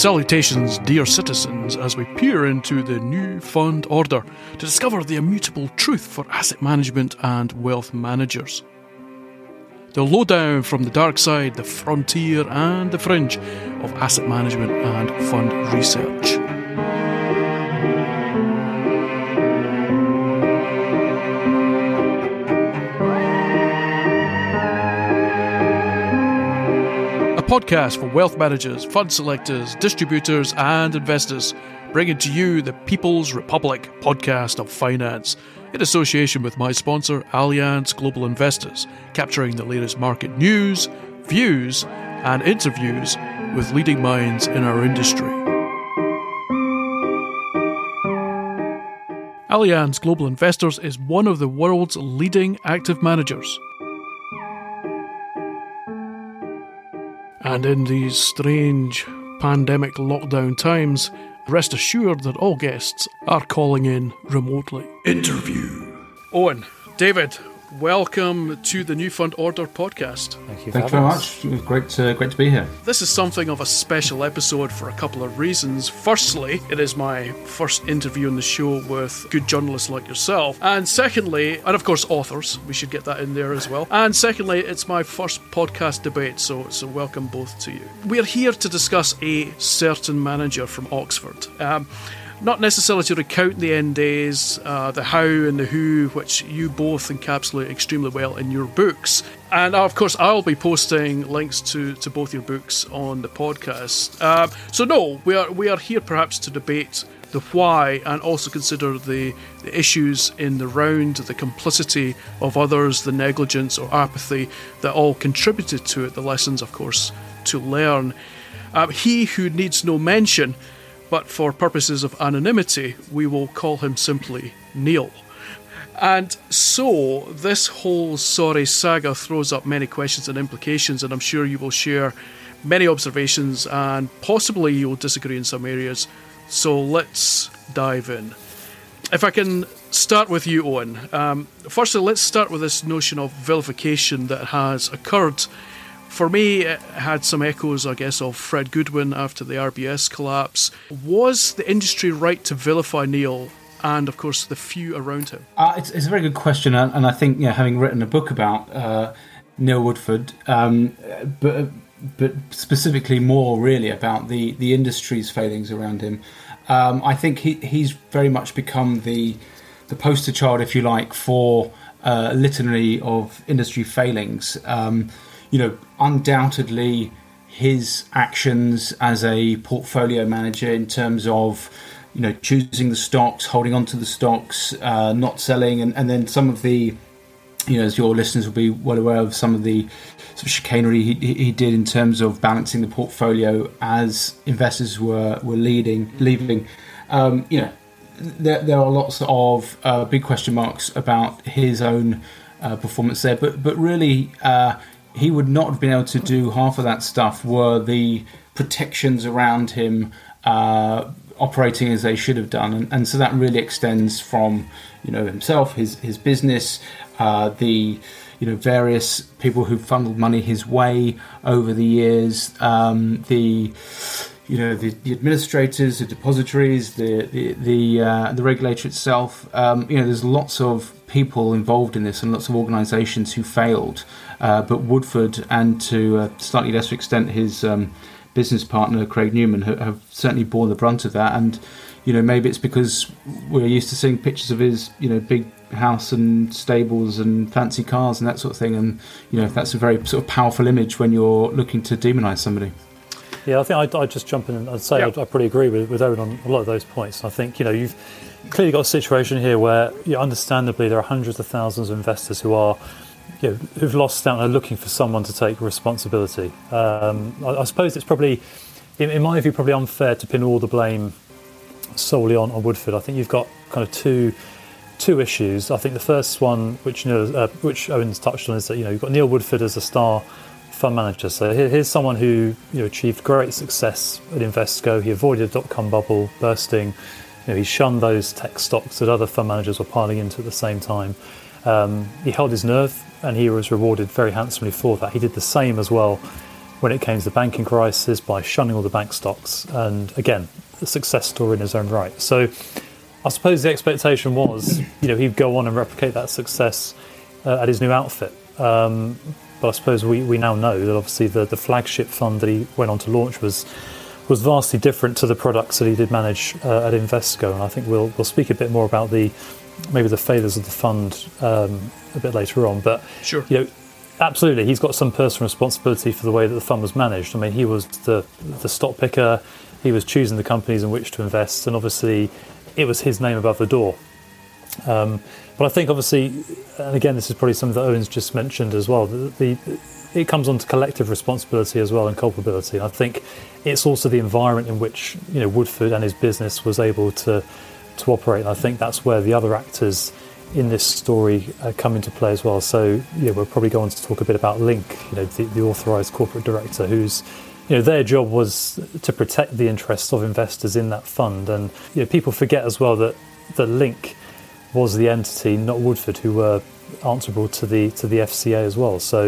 Salutations, dear citizens, as we peer into the new fund order to discover the immutable truth for asset management and wealth managers. The lowdown from the dark side, the frontier and the fringe of asset management and fund research. Podcast for wealth managers, fund selectors, distributors and investors, bringing to you the People's Republic podcast of finance in association with my sponsor Allianz Global Investors, capturing the latest market news, views and interviews with leading minds in our industry. Allianz Global Investors is one of the world's leading active managers. And in these strange pandemic lockdown times, rest assured that all guests are calling in remotely. Interview. Owen, David, welcome to the New Fund Order podcast. Thank you very much. It was great to be here. This is something of a special episode for a couple of reasons. Firstly, it is my first interview on the show with good journalists like yourself. And secondly, and of course authors, we should get that in there as well. And secondly, it's my first podcast debate, so welcome both to you. We're here to discuss a certain manager from Oxford. Not necessarily to recount the end days, the how and the who, which you both encapsulate extremely well in your books. And of course, I'll be posting links to both your books on the podcast. So no, we are here perhaps to debate the why and also consider the issues in the round, the complicity of others, the negligence or apathy that all contributed to it, the lessons, of course, to learn. He who needs no mention, but for purposes of anonymity, we will call him simply Neil. And so, this whole sorry saga throws up many questions and implications, and I'm sure you will share many observations, and possibly you'll disagree in some areas. So let's dive in. If I can start with you, Owen. Firstly, let's start with this notion of vilification that has occurred. For me, it had some echoes, I guess, of Fred Goodwin after the RBS collapse. Was the industry right to vilify Neil and, of course, the few around him? It's a very good question, and I think, having written a book about Neil Woodford, but specifically more really about the industry's failings around him, I think he's very much become the poster child, if you like, for a litany of industry failings. Undoubtedly his actions as a portfolio manager in terms of, choosing the stocks, holding on to the stocks, not selling, and then some of the, as your listeners will be well aware of, some of the sort of chicanery he did in terms of balancing the portfolio as investors were leaving. There are lots of big question marks about his own performance there, but really, he would not have been able to do half of that stuff were the protections around him operating as they should have done. And so that really extends from, himself, his business, the various people who funneled money his way over the years, the administrators, the depositories, the regulator itself. There's lots of people involved in this and lots of organisations who failed. But Woodford, and to a slightly lesser extent his business partner Craig Newman, have certainly borne the brunt of that. And maybe it's because we're used to seeing pictures of his big house and stables and fancy cars and that sort of thing. And that's a very sort of powerful image when you're looking to demonise somebody. Yeah, I think I'd just jump in and I'd say I pretty agree with Owen on a lot of those points. I think you've clearly got a situation here where understandably there are hundreds of thousands of investors who are who've lost out and are looking for someone to take responsibility. I suppose it's probably, in my view, probably unfair to pin all the blame solely on Woodford. I think you've got kind of two issues. I think the first one, which Owen's touched on, is that you've got Neil Woodford as a star fund manager. So here's someone who achieved great success at Invesco. He avoided the dot-com bubble bursting. He shunned those tech stocks that other fund managers were piling into at the same time. He held his nerve, and he was rewarded very handsomely for that. He did the same as well when it came to the banking crisis by shunning all the bank stocks. And again, a success story in his own right. So I suppose the expectation was, he'd go on and replicate that success at his new outfit. But I suppose we now know that obviously the flagship fund that he went on to launch was vastly different to the products that he did manage at Invesco. And I think we'll speak a bit more about maybe the failures of the fund a bit later on. But sure. Absolutely, he's got some personal responsibility for the way that the fund was managed. I mean, he was the stock picker, he was choosing the companies in which to invest, and obviously it was his name above the door. But I think obviously, and again, this is probably something that Owen's just mentioned as well, it comes on to collective responsibility as well and culpability. I think it's also the environment in which Woodford and his business was able to operate. And I think that's where the other actors in this story come into play as well. So we're probably going to talk a bit about Link, the authorised corporate director, whose their job was to protect the interests of investors in that fund. And people forget as well that Link was the entity, not Woodford, who were answerable to the FCA as well. So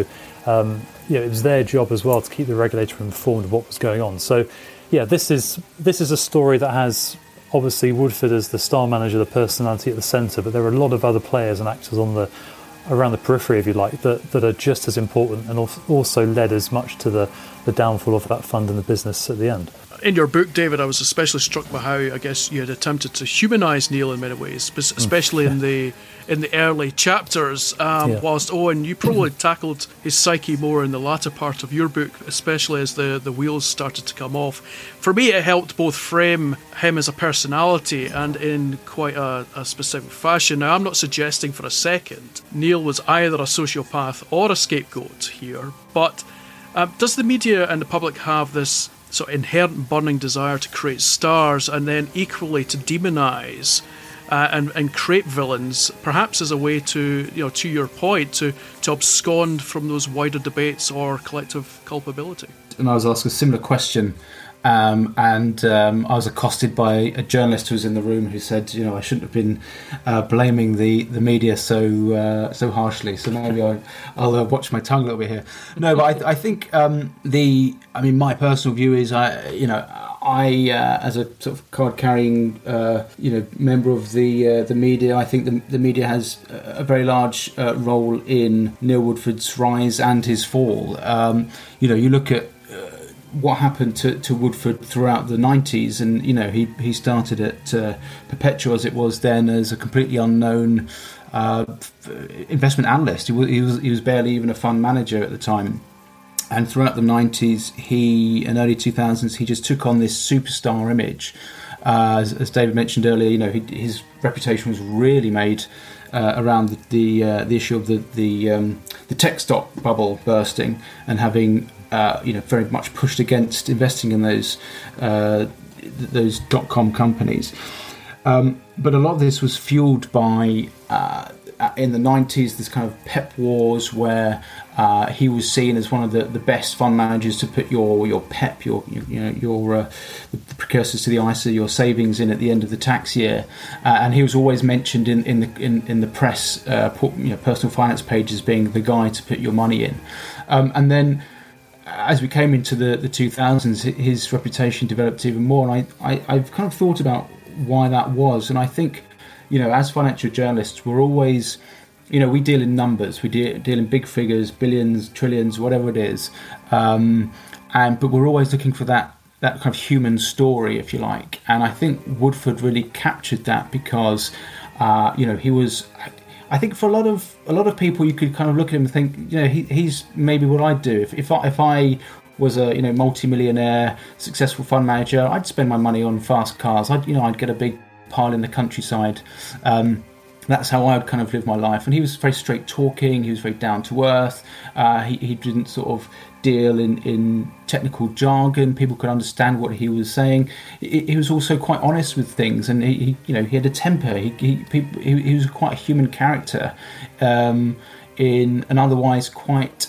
it was their job as well to keep the regulator informed of what was going on. So this is a story that has obviously Woodford as the star manager, the personality at the centre, but there are a lot of other players and actors around the periphery, if you like, that are just as important and also led as much to the downfall of that fund and the business at the end. In your book, David, I was especially struck by how I guess you had attempted to humanise Neil in many ways, especially in the early chapters. Whilst Owen, you probably tackled his psyche more in the latter part of your book, especially as the wheels started to come off. For me, it helped both frame him as a personality and in quite a specific fashion. Now, I'm not suggesting for a second Neil was either a sociopath or a scapegoat here, but does the media and the public have this sort of inherent burning desire to create stars and then equally to demonise and create villains, perhaps as a way to your point, to abscond from those wider debates or collective culpability? And I was asked a similar question, and I was accosted by a journalist who was in the room who said, I shouldn't have been blaming the media so harshly. So maybe I'll watch my tongue a little bit here. No, but I think my personal view is I as a sort of card-carrying, member of the media, I think the media has a very large role in Neil Woodford's rise and his fall. You look at what happened to Woodford throughout the 90s, and he started at Perpetual, as it was then, as a completely unknown investment analyst. He was barely even a fund manager at the time. And throughout the 90s and early 2000s, he just took on this superstar image. As David mentioned earlier, his reputation was really made around the issue of the tech stock bubble bursting and having very much pushed against investing in those .com companies. But a lot of this was fueled by in the 90s, this kind of pep wars where he was seen as one of the best fund managers to put your PEP, the precursors to the ISA, your savings in at the end of the tax year, and he was always mentioned in the press, personal finance pages, being the guy to put your money in, and then as we came into the 2000s, his reputation developed even more, and I've kind of thought about why that was, and I think, as financial journalists, we're always, we deal in numbers, we deal in big figures, billions, trillions, whatever it is, but we're always looking for that kind of human story, if you like. And I think Woodford really captured that because, he was. I think for a lot of people, you could kind of look at him and think, he's maybe what I'd do if I was a multi-millionaire successful fund manager. I'd spend my money on fast cars. I'd get a big pile in the countryside. That's how I would kind of live my life. And he was very straight talking. He was very down to earth. He didn't sort of deal in technical jargon. People could understand what he was saying. He was also quite honest with things, and he had a temper. He was quite a human character in an otherwise quite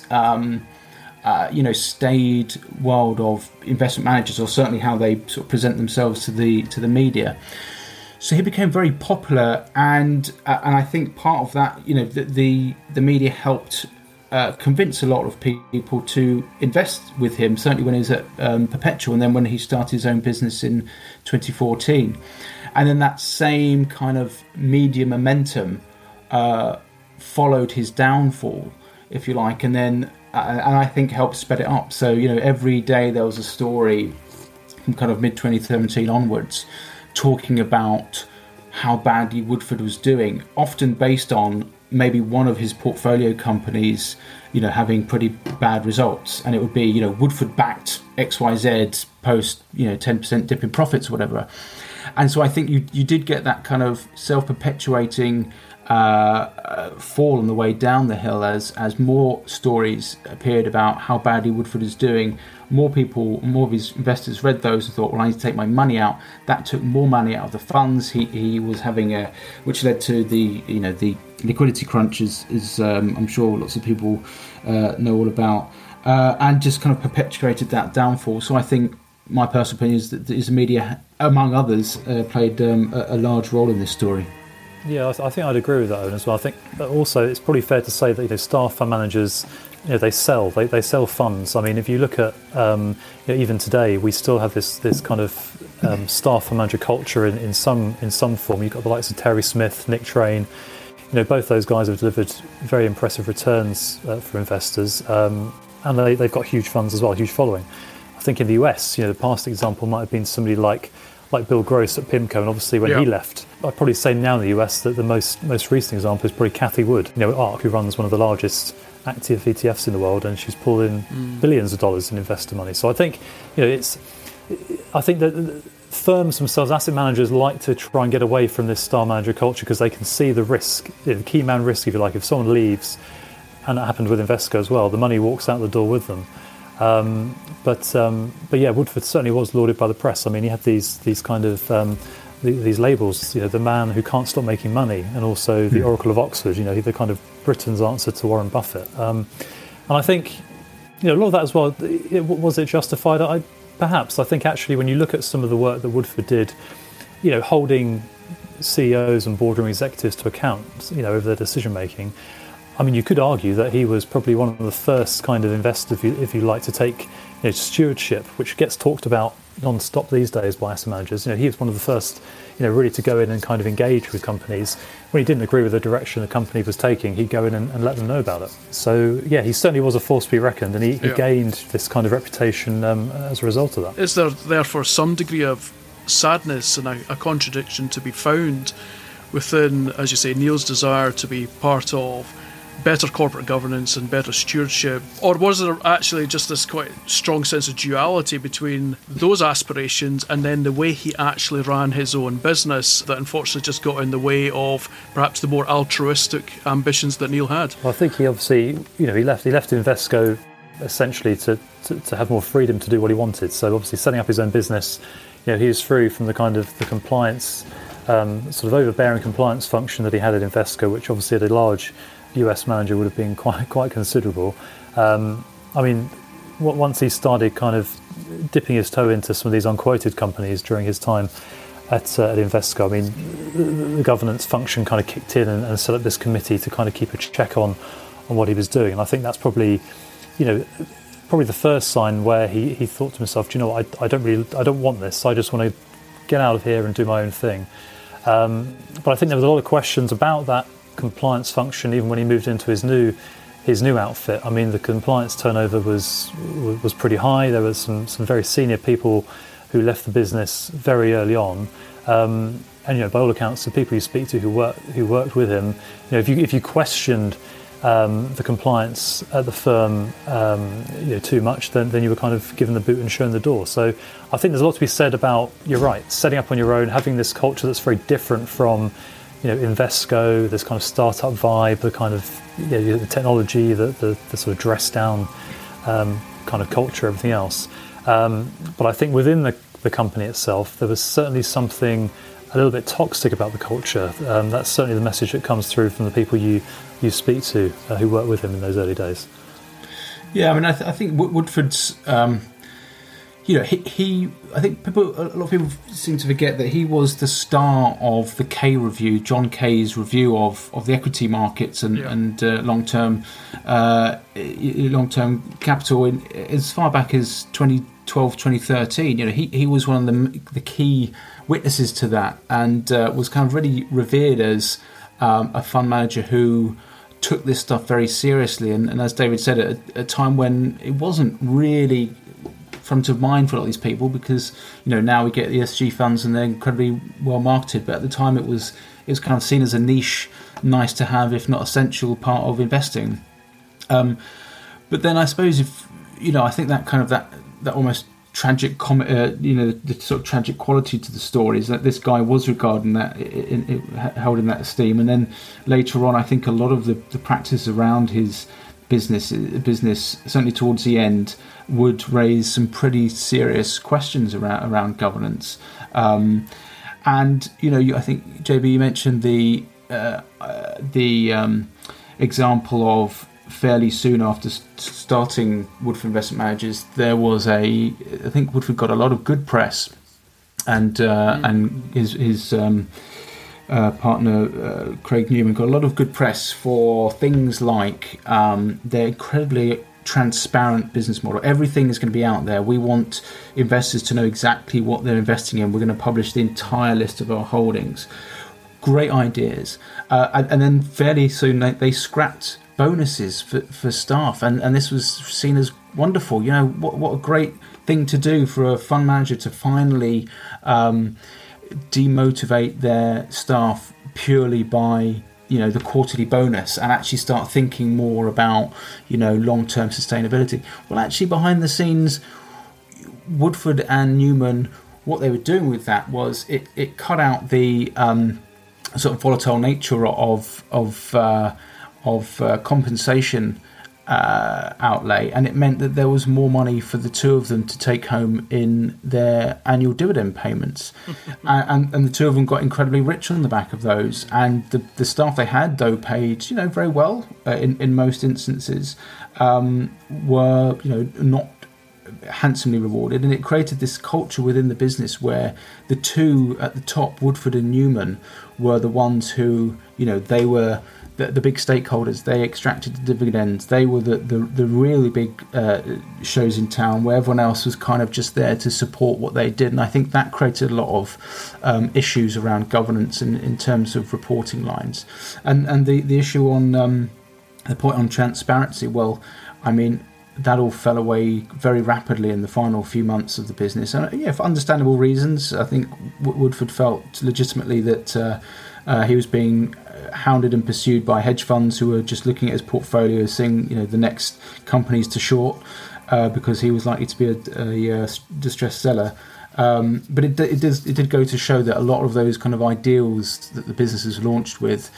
staid world of investment managers, or certainly how they sort of present themselves to the media. So he became very popular, and I think part of that, the media helped convince a lot of people to invest with him, certainly when he was at Perpetual, and then when he started his own business in 2014. And then that same kind of media momentum followed his downfall, if you like, and I think helped sped it up. So, every day there was a story from kind of mid-2017 onwards talking about how badly Woodford was doing, often based on maybe one of his portfolio companies, having pretty bad results. And it would be, Woodford backed XYZ post, 10% dip in profits or whatever. And so I think you did get that kind of self-perpetuating fall on the way down the hill as more stories appeared about how badly Woodford is doing. More of his investors read those and thought, well, I need to take my money out. That took more money out of the funds. He was having which led to the liquidity crunch, is I'm sure lots of people know all about, and just kind of perpetuated that downfall. So I think my personal opinion is that the media, among others, played a large role in this story. Yeah, I think I'd agree with that, Owen, as well. I think also it's probably fair to say that staff fund managers, they sell funds. I mean, if you look at even today, we still have this kind of staff fund manager culture in some form. You've got the likes of Terry Smith, Nick Train. Both those guys have delivered very impressive returns for investors, and they've got huge funds as well, huge following. I think in the US, the past example might have been somebody like Bill Gross at PIMCO, and obviously when he left, I'd probably say now in the US that the most recent example is probably Cathie Wood, at ARK, who runs one of the largest active ETFs in the world, and she's pulled in billions of dollars in investor money. So I think, I think that firms themselves, asset managers, like to try and get away from this star manager culture because they can see the risk, the key man risk, if you like. If someone leaves, and that happened with Invesco as well, the money walks out the door with them. But yeah, Woodford certainly was lauded by the press. I mean, he had these kind of these labels, the man who can't stop making money, and also the Oracle of Oxford. The kind of Britain's answer to Warren Buffett. And I think a lot of that as well. Was it justified? Perhaps. I think actually, when you look at some of the work that Woodford did, holding CEOs and boardroom executives to account, over their decision making. I mean, you could argue that he was probably one of the first kind of investors, if you like, to take stewardship, which gets talked about non-stop these days by asset managers. He was one of the first, really to go in and kind of engage with companies. When he didn't agree with the direction the company was taking, he'd go in and let them know about it. So, yeah, he certainly was a force to be reckoned, and he gained this kind of reputation as a result of that. Is there therefore some degree of sadness and a contradiction to be found within, as you say, Neil's desire to be part of better corporate governance and better stewardship? Or was there actually just this quite strong sense of duality between those aspirations and then the way he actually ran his own business that unfortunately just got in the way of perhaps the more altruistic ambitions that Neil had? Well, I think he obviously, he left Invesco essentially to have more freedom to do what he wanted. So obviously setting up his own business, he was free from the kind of the compliance, sort of overbearing compliance function that he had at Invesco, which obviously had a large US manager would have been quite considerable. I mean, once he started kind of dipping his toe into some of these unquoted companies during his time at Invesco, I mean, the governance function kind of kicked in and set up this committee to kind of keep a check on what he was doing. And I think that's probably, probably the first sign where he thought to himself, do you know what, I don't want this. I just want to get out of here and do my own thing. But I think there was a lot of questions about that compliance function even when he moved into his new outfit. I mean, the compliance turnover was pretty high. There was some very senior people who left the business very early on, and by all accounts, the people you speak to who worked with him, if you questioned the compliance at the firm too much, then you were kind of given the boot and shown the door. So I think there's a lot to be said about, you're right, setting up on your own, having this culture that's very different from Invesco, this kind of startup vibe, the kind of the technology, the sort of dressed down kind of culture, everything else. But I think within the company itself, there was certainly something a little bit toxic about the culture. That's certainly the message that comes through from the people you speak to who worked with him in those early days. Yeah, I mean, I think Woodford's I think a lot of people seem to forget that he was the star of the Kay review, John Kay's review of the equity markets and long-term capital as far back as 2012, 2013. He was one of the key witnesses to that, and was kind of really revered as a fund manager who took this stuff very seriously. And as David said, at a time when it wasn't really front of mind for a lot of these people, because now we get the ESG funds and they're incredibly well marketed, but at the time it was kind of seen as a niche, nice to have, if not essential part of investing. But then I suppose I think that kind of that almost tragic the sort of tragic quality to the story is that this guy was regarded held in that esteem, and then later on I think a lot of the practice around his business certainly towards the end would raise some pretty serious questions around governance. And I think JB, you mentioned the example of fairly soon after starting Woodford Investment Managers, there was I think Woodford got a lot of good press, and his partner Craig Newman got a lot of good press for things like their incredibly transparent business model. Everything is going to be out there. We want investors to know exactly what they're investing in. We're going to publish the entire list of our holdings. Great ideas. And then fairly soon they scrapped bonuses for staff, and this was seen as wonderful. What a great thing to do for a fund manager to finally demotivate their staff purely by the quarterly bonus, and actually start thinking more about long-term sustainability. Well, actually behind the scenes, Woodford and Newman, what they were doing with that was it cut out the sort of volatile nature of compensation outlay, and it meant that there was more money for the two of them to take home in their annual dividend payments. and the two of them got incredibly rich on the back of those, and the staff they had, though paid very well in most instances, were not handsomely rewarded. And it created this culture within the business where the two at the top, Woodford and Newman, were the ones who they were the big stakeholders. They extracted the dividends. They were the really big shows in town, where everyone else was kind of just there to support what they did. And I think that created a lot of issues around governance in terms of reporting lines. And the issue on the point on transparency, well, I mean, that all fell away very rapidly in the final few months of the business. And for understandable reasons. I think Woodford felt legitimately that he was being hounded and pursued by hedge funds who were just looking at his portfolio, seeing the next companies to short because he was likely to be a distressed seller. But it did go to show that a lot of those kind of ideals that the businesses launched with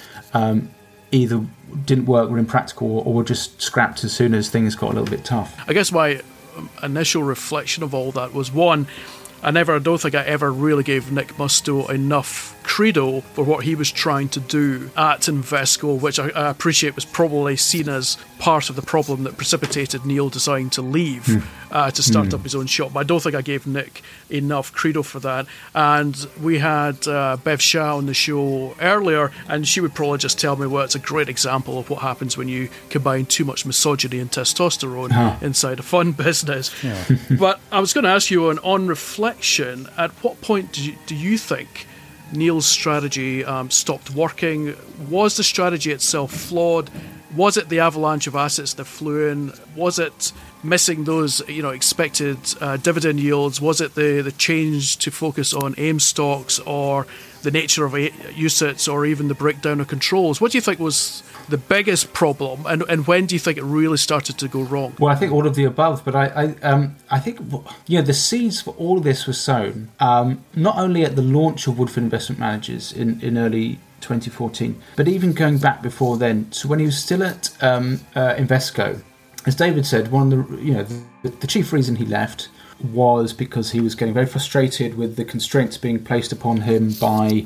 either didn't work, were impractical, or were just scrapped as soon as things got a little bit tough. I guess my initial reflection of all that was, one, I don't think I ever really gave Nick Musto enough credo for what he was trying to do at Invesco, which I appreciate was probably seen as part of the problem that precipitated Neil deciding to leave to start up his own shop. But I don't think I gave Nick enough credo for that. And we had Bev Shah on the show earlier, and she would probably just tell me, well, it's a great example of what happens when you combine too much misogyny and testosterone inside a fund business. Yeah. But I was going to ask you, on reflection, at what point do you think Neil's strategy stopped working? Was the strategy itself flawed? Was it the avalanche of assets that flew in? Was it missing those expected dividend yields? Was it the change to focus on AIM stocks, or the nature of UCITS, or even the breakdown of controls? What do you think was the biggest problem, and when do you think it really started to go wrong? Well, I think all of the above, but I think the seeds for all of this were sown not only at the launch of Woodford Investment Managers in early 2014, but even going back before then. So when he was still at Invesco, as David said, one of the chief reason he left was because he was getting very frustrated with the constraints being placed upon him by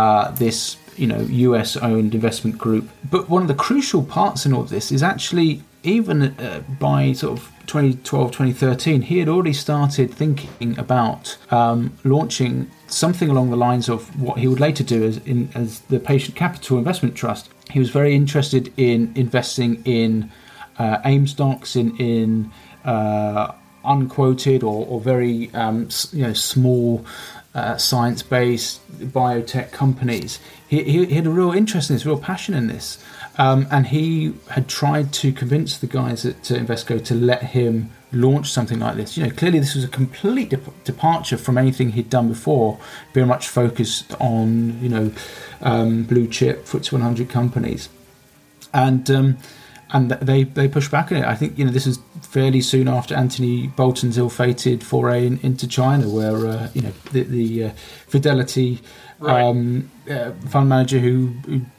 this US-owned investment group. But one of the crucial parts in all of this is actually even by sort of 2012, 2013, he had already started thinking about launching something along the lines of what he would later do as the Patient Capital Investment Trust. He was very interested in investing in AIM stocks, in unquoted or very small science-based biotech companies. He had a real interest in this, real passion in this. And he had tried to convince the guys at Invesco to let him launch something like this. Clearly this was a complete departure from anything he'd done before, very much focused on, blue chip FTSE 100 companies. And they pushed back on it. I think, this is fairly soon after Anthony Bolton's ill-fated foray into China, where, the Fidelity fund manager who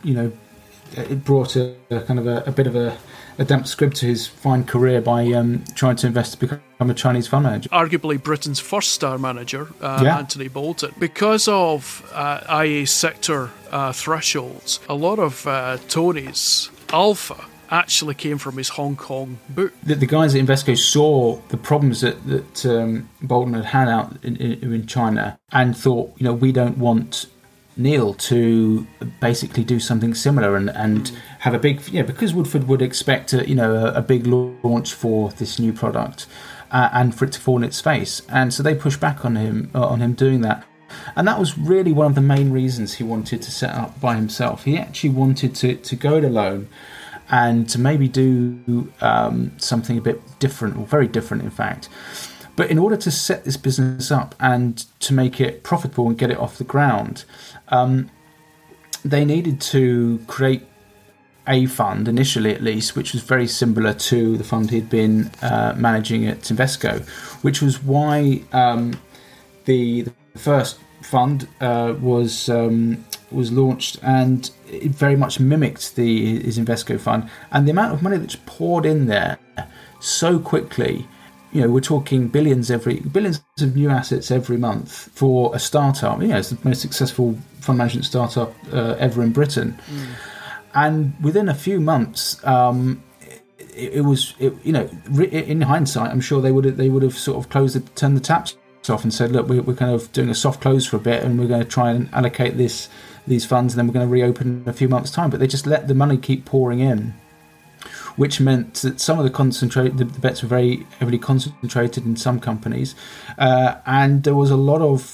it brought a kind of a bit of a damp squib to his fine career by trying to invest to become a Chinese fund manager. Arguably Britain's first star manager, Anthony Bolton. Because of IA sector thresholds, a lot of Tony's alpha actually came from his Hong Kong book. The guys at Invesco saw the problems that Bolton had out in China and thought, we don't want Neil to basically do something similar and have a big, because Woodford would expect a big launch for this new product and for it to fall in its face, and so they pushed back on him doing that. And that was really one of the main reasons he wanted to set up by himself. He actually wanted to go it alone and to maybe do something a bit different, or very different in fact. But in order to set this business up and to make it profitable and get it off the ground, they needed to create a fund, initially at least, which was very similar to the fund he'd been managing at Invesco, which was why the first fund was launched, and it very much mimicked his Invesco fund. And the amount of money that's poured in there so quickly, we're talking billions of new assets every month for a startup. It's the most successful fund management startup ever in Britain. And within a few months, in hindsight, I'm sure they would have sort of turned the taps off and said, look, we're kind of doing a soft close for a bit, and we're going to try and allocate these funds, and then we're going to reopen in a few months' time. But they just let the money keep pouring in, which meant that some of the bets were very heavily concentrated in some companies, and there was a lot of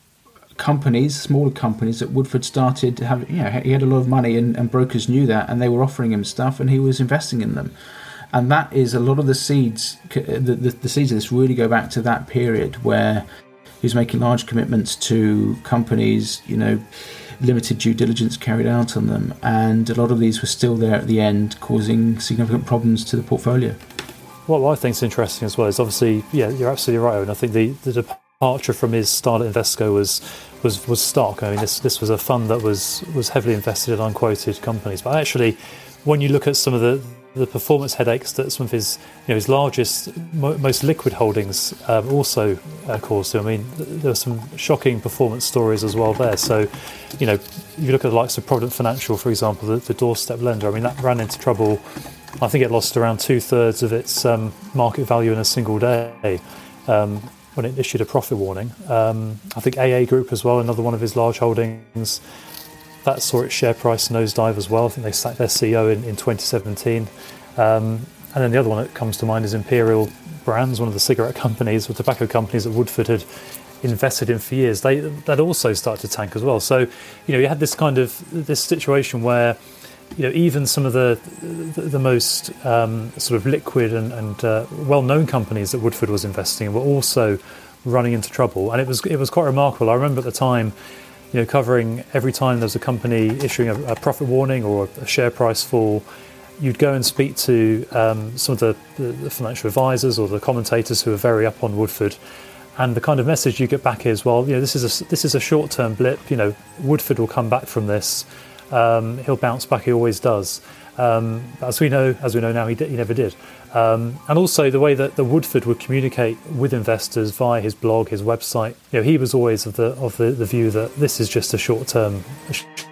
companies, smaller companies, that Woodford started to have. He had a lot of money, and brokers knew that, and they were offering him stuff, and he was investing in them. And that is a lot of the seeds. The seeds of this really go back to that period where he was making large commitments to companies. Limited due diligence carried out on them, and a lot of these were still there at the end, causing significant problems to the portfolio. What I think is interesting as well is obviously, you're absolutely right, Owen. I think the departure from his style at Invesco was stark. I mean, this was a fund that was heavily invested in unquoted companies, but actually, when you look at some of the performance headaches that some of his largest, most liquid holdings also caused him. I mean, there were some shocking performance stories as well there. So, if you look at the likes of Provident Financial, for example, the doorstep lender, I mean, that ran into trouble. I think it lost around 2/3 of its market value in a single day when it issued a profit warning. I think AA Group as well, another one of his large holdings, that saw its share price nosedive as well. I think they sacked their CEO in 2017. And then the other one that comes to mind is Imperial Brands, one of the cigarette companies or tobacco companies that Woodford had invested in for years. That also started to tank as well. So, you had this situation where, even some of the most sort of liquid and well-known companies that Woodford was investing in were also running into trouble. And it was quite remarkable. I remember at the time, covering every time there was a company issuing a profit warning or a share price fall, you'd go and speak to some of the financial advisors or the commentators who are very up on Woodford, and the kind of message you get back is, well, this is a short-term blip. Woodford will come back from this. He'll bounce back. He always does. But as we know now, he never did. And also the way that the Woodford would communicate with investors via his blog, his website. He was always of the view that this is just a short-term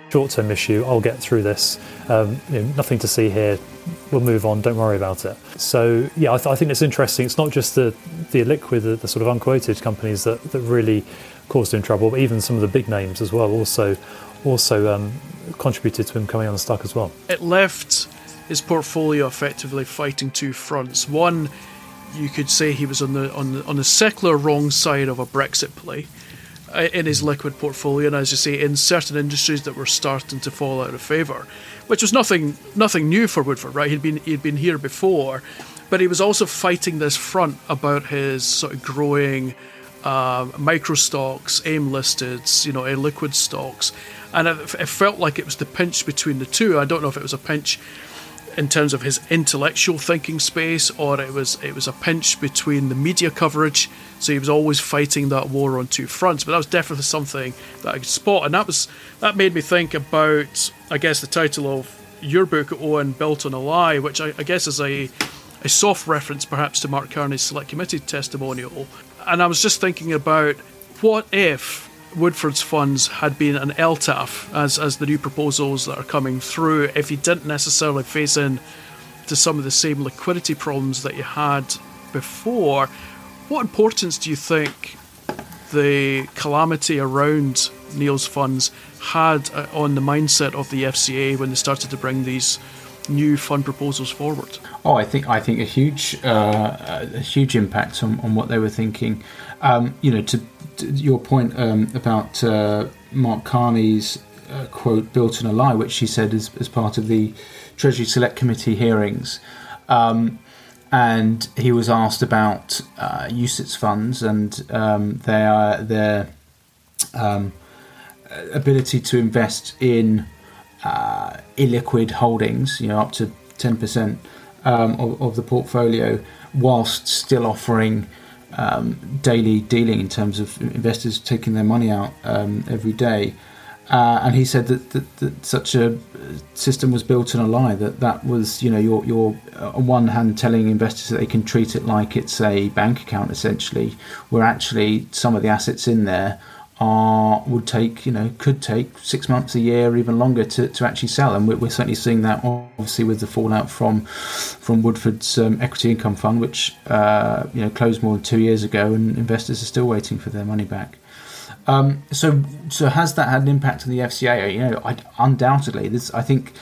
short-term issue. I'll get through this. Nothing to see here. We'll move on. Don't worry about it. So yeah, I think it's interesting. It's not just the illiquid, the sort of unquoted companies that really caused him trouble, but even some of the big names as well also contributed to him coming unstuck as well. It left his portfolio effectively fighting two fronts. One, you could say he was on the secular wrong side of a Brexit play in his liquid portfolio, and as you say, in certain industries that were starting to fall out of favour, which was nothing new for Woodford, right? He'd been here before, but he was also fighting this front about his sort of growing micro stocks, AIM listed, illiquid stocks, and it felt like it was the pinch between the two. I don't know if it was a pinch in terms of his intellectual thinking space, or it was a pinch between the media coverage. So he was always fighting that war on two fronts. But that was definitely something that I could spot, and that made me think about, I guess, the title of your book, Owen, Built on a Lie, which I guess is a soft reference perhaps to Mark Carney's Select Committee testimonial. And I was just thinking about, what if Woodford's funds had been an LTAF, as the new proposals that are coming through, if he didn't necessarily face in to some of the same liquidity problems that you had before? What importance do you think the calamity around Neil's funds had on the mindset of the FCA when they started to bring these new fund proposals forward? Oh, I think a huge impact on what they were thinking. To your point about Mark Carney's quote, "built on a lie," which he said as part of the Treasury Select Committee hearings, and he was asked about UCITS funds and their ability to invest in illiquid holdings, up to 10% of the portfolio, whilst still offering daily dealing in terms of investors taking their money out every day. And he said that such a system was built on a lie, that was, you're on one hand telling investors that they can treat it like it's a bank account, essentially, where actually some of the assets in there could take 6 months, a year, even longer to actually sell. And we're certainly seeing that, obviously, with the fallout from Woodford's equity income fund, which closed more than 2 years ago, and investors are still waiting for their money back. So has that had an impact on the FCA? Undoubtedly. I think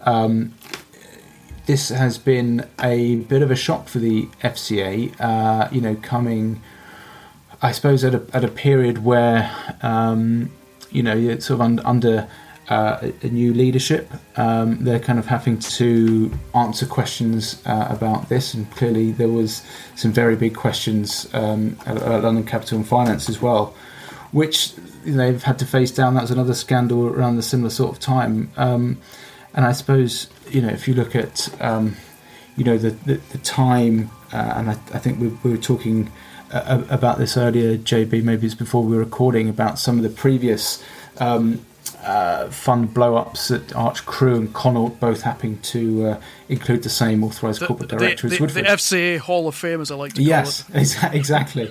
this has been a bit of a shock for the FCA. Coming, I suppose, at a period where it's sort of under a new leadership. They're kind of having to answer questions about this, and clearly there was some very big questions at London Capital and Finance as well, which they've had to face down. That was another scandal around the similar sort of time. And I suppose, if you look at, the time, and I think we were talking about this earlier, JB, maybe it's before we were recording, about some of the previous fund blow-ups at Arch Crew and Connaught, both happening to include the same authorised corporate director as Woodford. The FCA Hall of Fame, as I like to call it. Yes, exactly.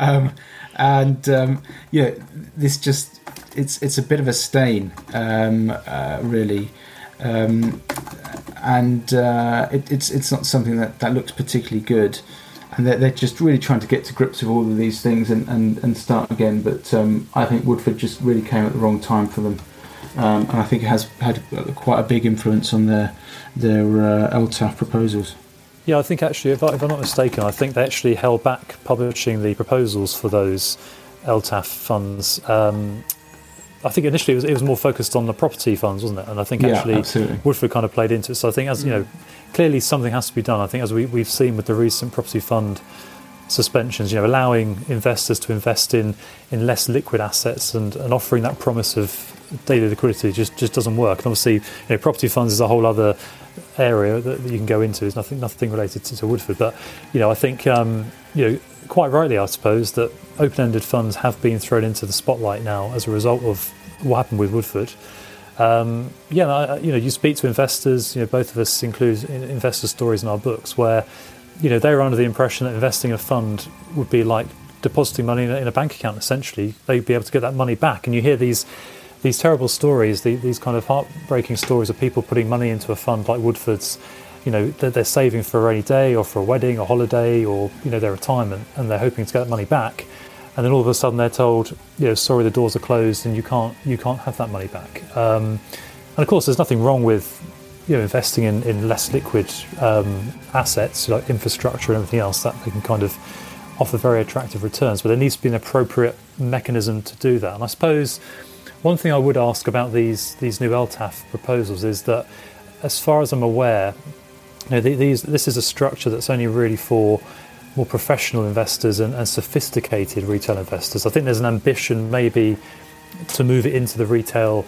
This just, it's a bit of a stain, really. It's not something that looks particularly good. And they're just really trying to get to grips with all of these things and start again. But I think Woodford just really came at the wrong time for them. And I think it has had quite a big influence on their LTAF proposals. Yeah, I think actually, if I'm not mistaken, I think they actually held back publishing the proposals for those LTAF funds. I think initially it was more focused on the property funds, wasn't it? And I think actually Woodford kind of played into it. So I think, as clearly something has to be done. I think, as we've seen with the recent property fund suspensions, allowing investors to invest in less liquid assets and offering that promise of daily liquidity just doesn't work. And obviously, property funds is a whole other area that you can go into. It's nothing related to Woodford. But I think quite rightly, I suppose, that open-ended funds have been thrown into the spotlight now as a result of what happened with Woodford. You speak to investors. Both of us include investor stories in our books where they were under the impression that investing in a fund would be like depositing money in a bank account. Essentially, they'd be able to get that money back. And you hear these these terrible stories, these kind of heartbreaking stories of people putting money into a fund like Woodford's, that they're saving for a rainy day or for a wedding or holiday or, their retirement, and they're hoping to get that money back. And then all of a sudden they're told, sorry, the doors are closed and you can't have that money back. And of course, there's nothing wrong with, investing in less liquid assets like infrastructure and everything else that they can kind of offer very attractive returns. But there needs to be an appropriate mechanism to do that. And I suppose one thing I would ask about these new LTAF proposals is that, as far as I'm aware, this is a structure that's only really for more professional investors and sophisticated retail investors. I think there's an ambition maybe to move it into the retail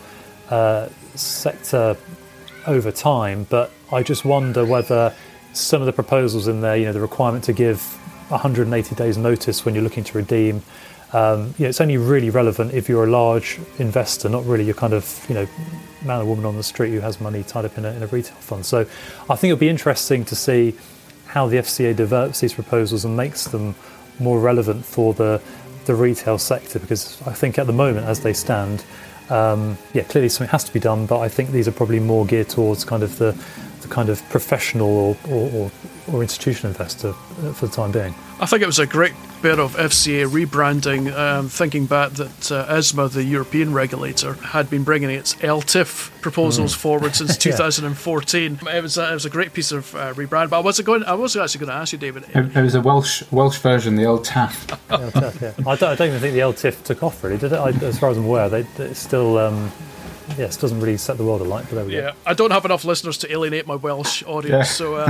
sector over time, but I just wonder whether some of the proposals in there, the requirement to give 180 days notice when you're looking to redeem, it's only really relevant if you're a large investor, not really your kind of, man or woman on the street who has money tied up in a retail fund. So I think it'll be interesting to see how the FCA develops these proposals and makes them more relevant for the retail sector, because I think at the moment, as they stand, clearly something has to be done, but I think these are probably more geared towards kind of the kind of professional or institutional investor for the time being. I think it was a great bit of FCA rebranding, thinking back that ESMA, the European regulator, had been bringing its LTIF proposals forward since 2014. It was a great piece of rebrand. But I was actually going to ask you, David. It was a Welsh version, the LTAF. LTIF, yeah. I don't even think the LTIF took off really, did it? As far as I'm aware, it's still. Yes, doesn't really set the world alight, but there we go. I don't have enough listeners to alienate my Welsh audience, so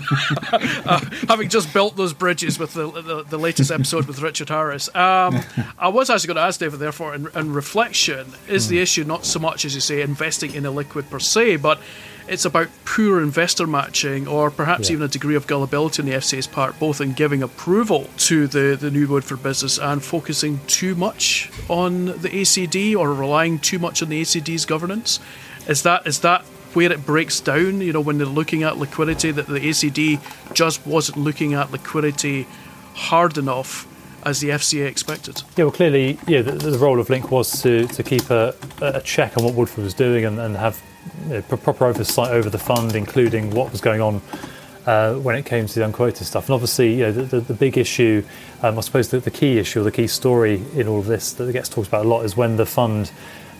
having just built those bridges with the latest episode with Richard Harris, I was actually going to ask David, therefore, in reflection, is the issue not so much, as you say, investing in illiquid per se, but it's about poor investor matching, or perhaps even a degree of gullibility on the FCA's part, both in giving approval to the new Woodford business and focusing too much on the ACD, or relying too much on the ACD's governance. Is that where it breaks down? When they're looking at liquidity, that the ACD just wasn't looking at liquidity hard enough as the FCA expected. Yeah, well, clearly, the role of Link was to keep a check on what Woodford was doing and have proper oversight over the fund, including what was going on when it came to the unquoted stuff. And obviously, the big issue, I suppose the key issue, or the key story in all of this that gets talked about a lot, is when the fund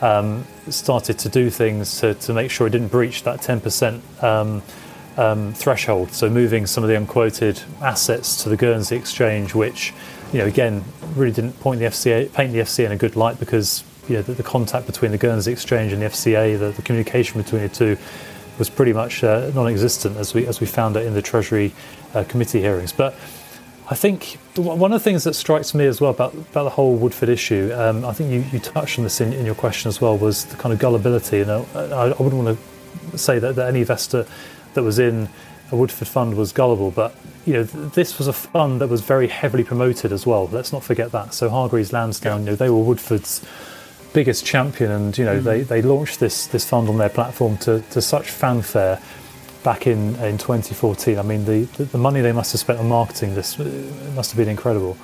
started to do things to make sure it didn't breach that 10% threshold. So moving some of the unquoted assets to the Guernsey Exchange, which, again, really didn't paint the FCA in a good light, because the contact between the Guernsey Exchange and the FCA, the communication between the two, was pretty much non-existent, as we found it in the Treasury committee hearings. But I think one of the things that strikes me as well about the whole Woodford issue, I think you touched on this in your question as well, was the kind of gullibility. I wouldn't want to say that any investor that was in a Woodford fund was gullible, but this was a fund that was very heavily promoted as well. Let's not forget that. So Hargreaves Lansdown, they were Woodford's biggest champion, and they launched this fund on their platform to such fanfare back in 2014. I mean, the money they must have spent on marketing this must have been incredible.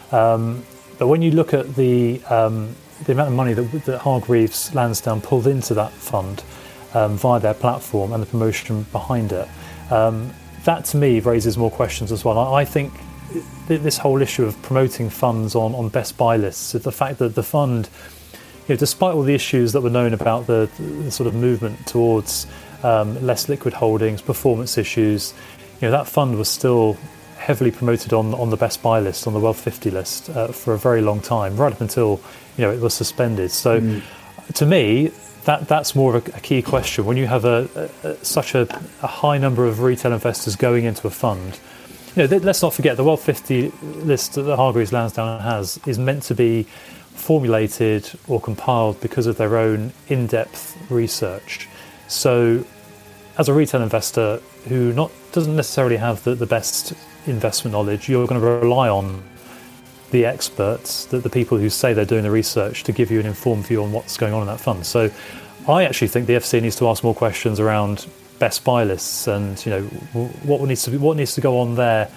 But when you look at the amount of money that Hargreaves Lansdown pulled into that fund via their platform and the promotion behind it, that to me raises more questions as well. I think this whole issue of promoting funds on best buy lists, the fact that the fund, despite all the issues that were known about the sort of movement towards less liquid holdings, performance issues, that fund was still heavily promoted on the best buy list, on the Wealth 50 list, for a very long time, right up until it was suspended. So to me, that's more of a key question. When you have such a high number of retail investors going into a fund, let's not forget the Wealth 50 list that Hargreaves Lansdown has is meant to be formulated or compiled because of their own in-depth research. So as a retail investor who doesn't necessarily have the best investment knowledge, you're going to rely on the experts, the people who say they're doing the research, to give you an informed view on what's going on in that fund. So I actually think the FCA needs to ask more questions around best buy lists, and what needs to go on there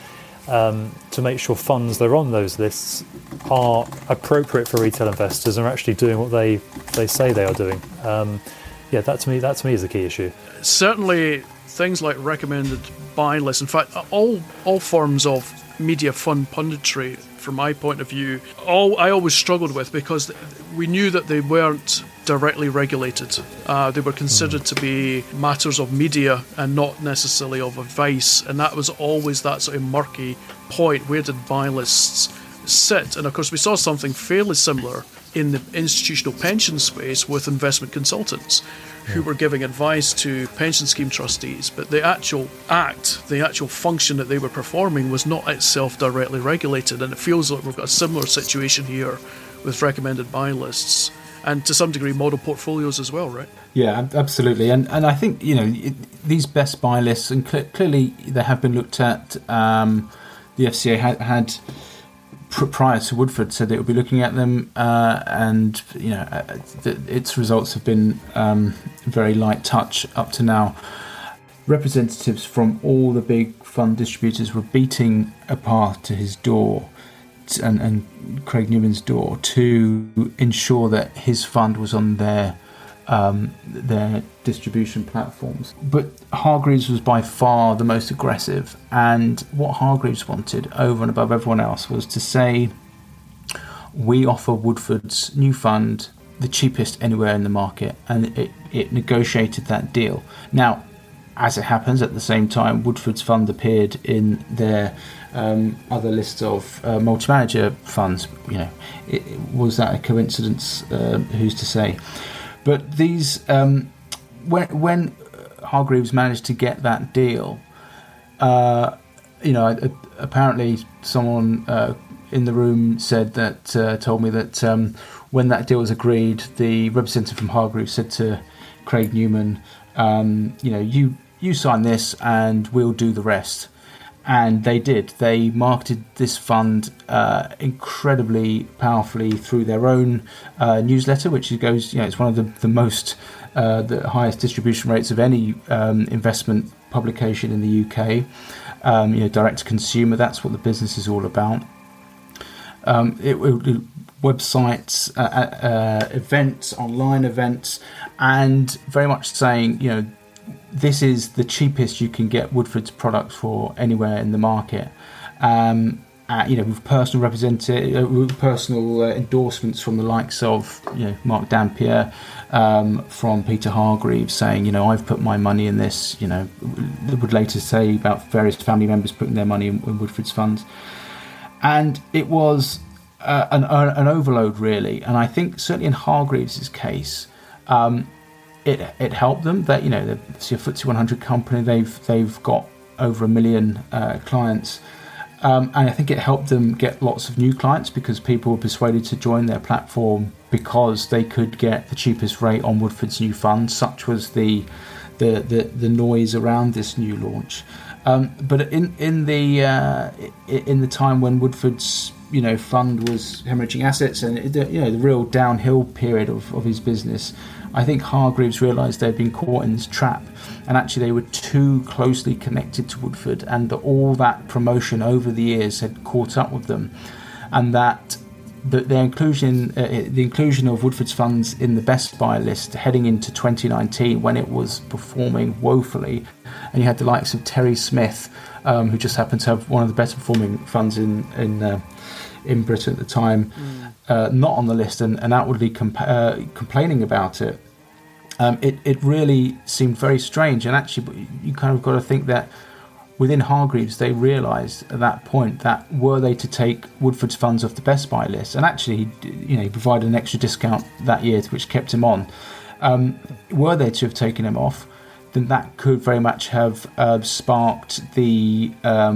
to make sure funds that are on those lists are appropriate for retail investors and are actually doing what they say they are doing. That to me is the key issue. Certainly, things like recommended buy lists. In fact, all forms of media fund punditry, from my point of view, I always struggled with, because we knew that they weren't directly regulated. They were considered to be matters of media and not necessarily of advice, and that was always that sort of murky point. Where did buy lists sit? And of course, we saw something fairly similar in the institutional pension space with investment consultants who were giving advice to pension scheme trustees, but the actual function that they were performing was not itself directly regulated. And it feels like we've got a similar situation here with recommended buy lists, and to some degree model portfolios as well, right? Yeah, absolutely. And I think, these best buy lists, and clearly they have been looked at. The FCA had prior to Woodford said they would be looking at them, and its results have been very light touch up to now. Representatives from all the big fund distributors were beating a path to his door and Craig Newman's door to ensure that his fund was on their distribution platforms. But Hargreaves was by far the most aggressive, and what Hargreaves wanted over and above everyone else was to say, we offer Woodford's new fund the cheapest anywhere in the market, and it negotiated that deal. Now, as it happens, at the same time, Woodford's fund appeared in their other list of multi-manager funds. Was that a coincidence? Who's to say? But these, when Hargreaves managed to get that deal, apparently someone in the room said that told me that when that deal was agreed, the representative from Hargreaves said to Craig Newman, you sign this and we'll do the rest. And they did. They marketed this fund incredibly powerfully through their own newsletter, which goes, it's one of the most, the highest distribution rates of any investment publication in the UK. Direct to consumer, that's what the business is all about. Websites, events, online events, and very much saying, this is the cheapest you can get Woodford's products for anywhere in the market. With personal endorsements from the likes of Mark Dampier, from Peter Hargreaves saying, I've put my money in this. They would later say about various family members putting their money in Woodford's funds, and it was an overload really. And I think certainly in Hargreaves' case, it helped them. That they're a FTSE 100 company. They've got over 1 million clients, and I think it helped them get lots of new clients because people were persuaded to join their platform because they could get the cheapest rate on Woodford's new fund. Such was the noise around this new launch. But in the time when Woodford's fund was hemorrhaging assets and the real downhill period of his business, I think Hargreaves realised they'd been caught in this trap, and actually they were too closely connected to Woodford, and all that promotion over the years had caught up with them, and that the inclusion of Woodford's funds in the best buy list heading into 2019, when it was performing woefully, and you had the likes of Terry Smith, who just happened to have one of the better performing funds in Britain at the time, not on the list, and outwardly complaining about it. It really seemed very strange, and actually you kind of got to think that within Hargreaves they realised at that point that were they to take Woodford's funds off the best buy list, and actually he provided an extra discount that year which kept him on, were they to have taken him off, then that could very much have sparked the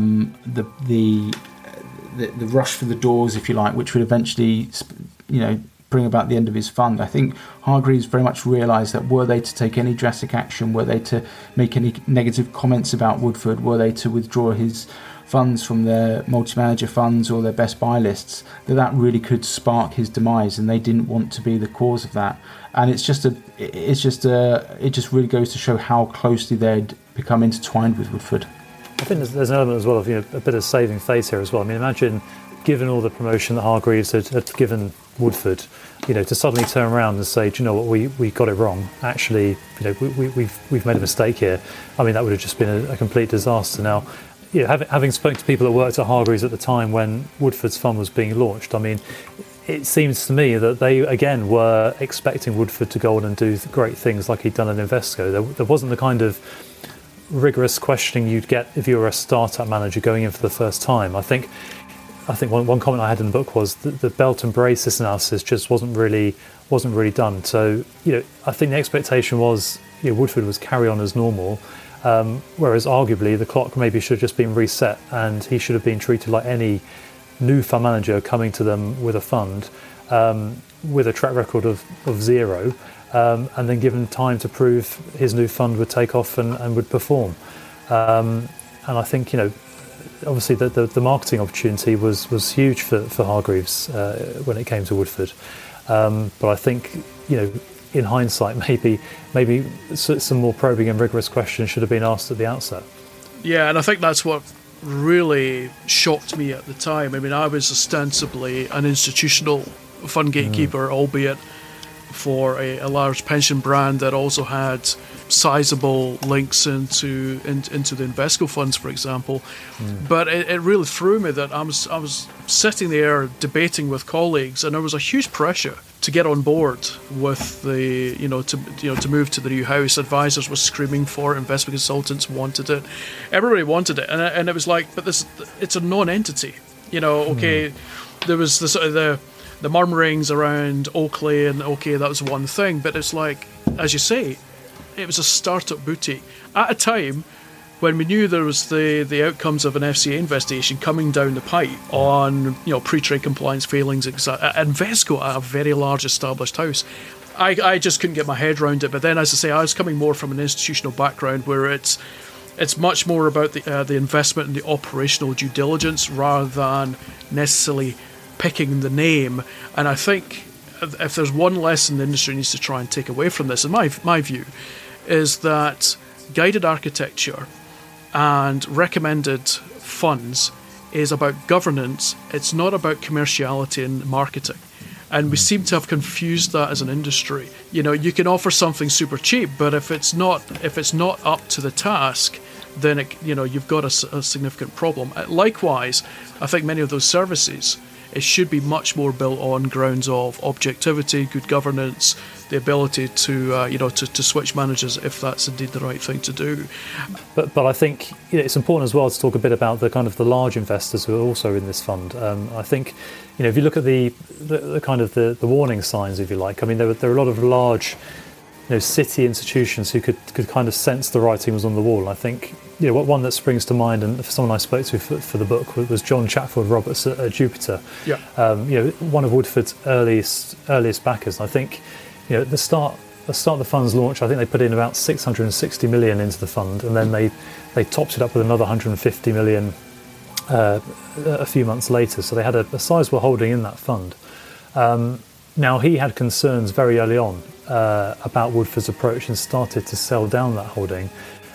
rush for the doors, if you like, which would eventually, bring about the end of his fund. I think Hargreaves very much realised that were they to take any drastic action, were they to make any negative comments about Woodford, were they to withdraw his funds from their multi-manager funds or their best buy lists, that really could spark his demise, and they didn't want to be the cause of that. And it just really goes to show how closely they'd become intertwined with Woodford. I think there's an element as well of a bit of saving face here as well. I mean, imagine given all the promotion that Hargreaves had given Woodford, to suddenly turn around and say, do you know what, we got it wrong. Actually, we've made a mistake here. I mean, that would have just been a complete disaster. Now, having spoken to people that worked at Hargreaves at the time when Woodford's fund was being launched, I mean, it seems to me that they again were expecting Woodford to go on and do great things like he'd done at Invesco. There wasn't the kind of rigorous questioning you'd get if you were a startup manager going in for the first time. I think one comment I had in the book was that the belt and braces analysis just wasn't really done. So I think the expectation was Woodford was carry on as normal, whereas arguably the clock maybe should have just been reset and he should have been treated like any new fund manager coming to them with a fund with a track record of zero, and then given time to prove his new fund would take off and would perform. And I think obviously the marketing opportunity was huge for Hargreaves when it came to Woodford, but I think in hindsight maybe some more probing and rigorous questions should have been asked at the outset. Yeah, and I think that's what really shocked me at the time. I mean, I was ostensibly an institutional fund gatekeeper, albeit for a large pension brand that also had sizable links into the Invesco funds, for example. But it really threw me that I was sitting there debating with colleagues, and there was a huge pressure to get on board with the to move to the new house. Advisors were screaming for it, investment consultants wanted it, everybody wanted it, and it was like, but it's a non-entity. Okay, there was the murmurings around Oakley, and okay, that was one thing, but it's like, as you say, it was a startup boutique at a time when we knew there was the outcomes of an FCA investigation coming down the pipe on pre-trade compliance failings. Invesco, a very large established house, I just couldn't get my head around it. But then, as I say, I was coming more from an institutional background where it's much more about the investment and the operational due diligence rather than necessarily picking the name. And I think if there's one lesson the industry needs to try and take away from this, in my view, is that guided architecture and recommended funds is about governance. It's not about commerciality and marketing. And we seem to have confused that as an industry. You can offer something super cheap, but if it's not up to the task, then you've got a significant problem. Likewise, I think many of those services, it should be much more built on grounds of objectivity, good governance, the ability to switch managers if that's indeed the right thing to do. But I think it's important as well to talk a bit about the kind of the large investors who are also in this fund. I think if you look at the kind of the warning signs, if you like, I mean there are a lot of large city institutions who could kind of sense the writing was on the wall. I think one that springs to mind, and someone I spoke to for the book, was John Chatfield Roberts at Jupiter. Yeah. One of Woodford's earliest backers. I think at the start of the fund's launch, I think they put in about 660 million into the fund, and then they topped it up with another 150 million a few months later. So they had a sizable holding in that fund. Now he had concerns very early on about Woodford's approach and started to sell down that holding.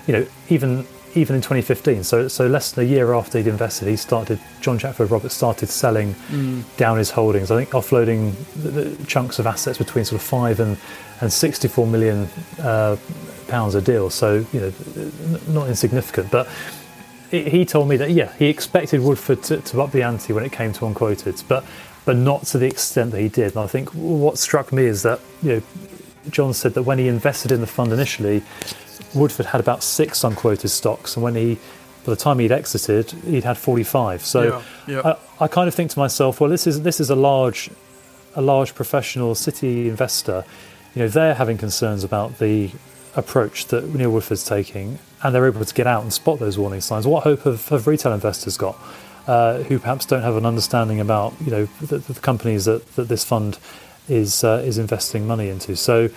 Even in 2015, so less than a year after he'd invested, John Chatfield Roberts started selling down his holdings. I think offloading the chunks of assets between sort of 5 and 64 million pounds a deal. So not insignificant. But he told me that he expected Woodford to up the ante when it came to unquoted, but not to the extent that he did. And I think what struck me is that John said that when he invested in the fund initially, Woodford had about 6 unquoted stocks, and by the time he'd exited, he'd had 45. So I kind of think to myself, well, this is a large professional city investor. They're having concerns about the approach that Neil Woodford's taking, and they're able to get out and spot those warning signs. What hope have retail investors got, who perhaps don't have an understanding about the companies that this fund is investing money into? So.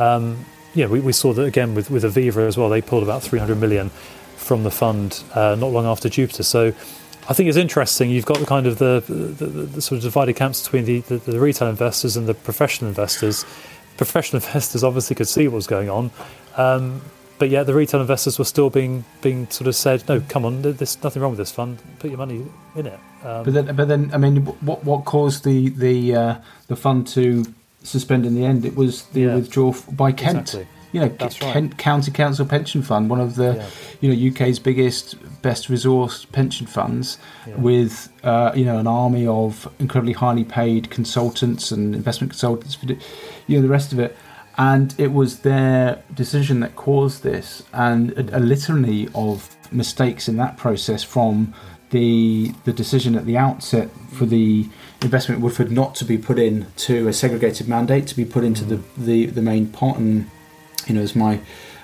We saw that again with Aviva as well. They pulled about 300 million from the fund not long after Jupiter. So I think it's interesting. You've got the kind of the sort of divided camps between the retail investors and the professional investors. Professional investors obviously could see what was going on, but yet the retail investors were still being sort of said, no, come on, there's nothing wrong with this fund. Put your money in it. But then, I mean, what caused the fund to suspend in the end? It was the withdrawal by Kent. Exactly. Kent County Council Pension Fund, one of the UK's biggest, best resourced pension funds, with an army of incredibly highly paid consultants and investment consultants, the rest of it. And it was their decision that caused this, and a litany of mistakes in that process, from the decision at the outset for the investment in Woodford not to be put into a segregated mandate, to be put into the main pot. And as my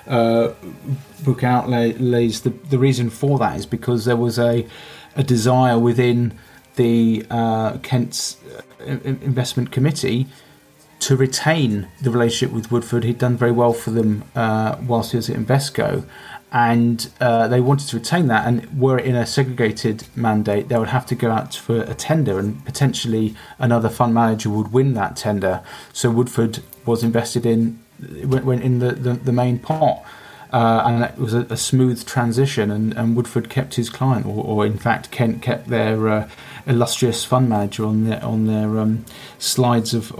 book outlays, the reason for that is because there was a desire within the Kent's investment committee to retain the relationship with Woodford. He'd done very well for them whilst he was at Invesco, and they wanted to retain that. And were it in a segregated mandate, they would have to go out for a tender, and potentially another fund manager would win that tender. So Woodford was invested in, went in the main pot. And it was a smooth transition, and Woodford kept his client, or in fact Kent kept their illustrious fund manager on their slides of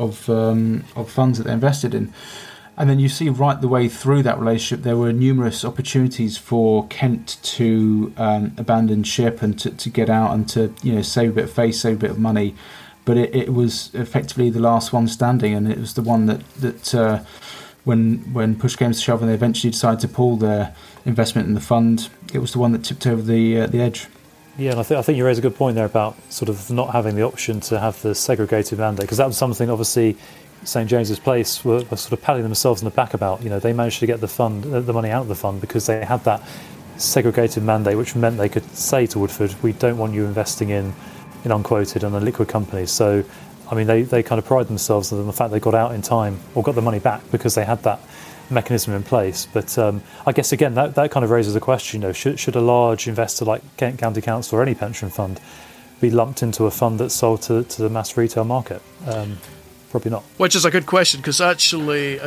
funds that they invested in. And then you see right the way through that relationship, there were numerous opportunities for Kent to abandon ship and to get out and to save a bit of face, save a bit of money. But it was effectively the last one standing, and it was the one that when push came to shove and they eventually decided to pull their investment in the fund, it was the one that tipped over the edge. Yeah, and I think you raise a good point there about sort of not having the option to have the segregated mandate, because that was something obviously St James's Place were sort of patting themselves on the back about. They managed to get the money out of the fund because they had that segregated mandate, which meant they could say to Woodford, we don't want you investing in unquoted and liquid companies. So I mean, they kind of pride themselves on the fact they got out in time or got the money back because they had that mechanism in place. But I guess, again, that kind of raises a question, should a large investor like Kent County Council or any pension fund be lumped into a fund that's sold to the mass retail market? Probably not. Which is a good question, because actually,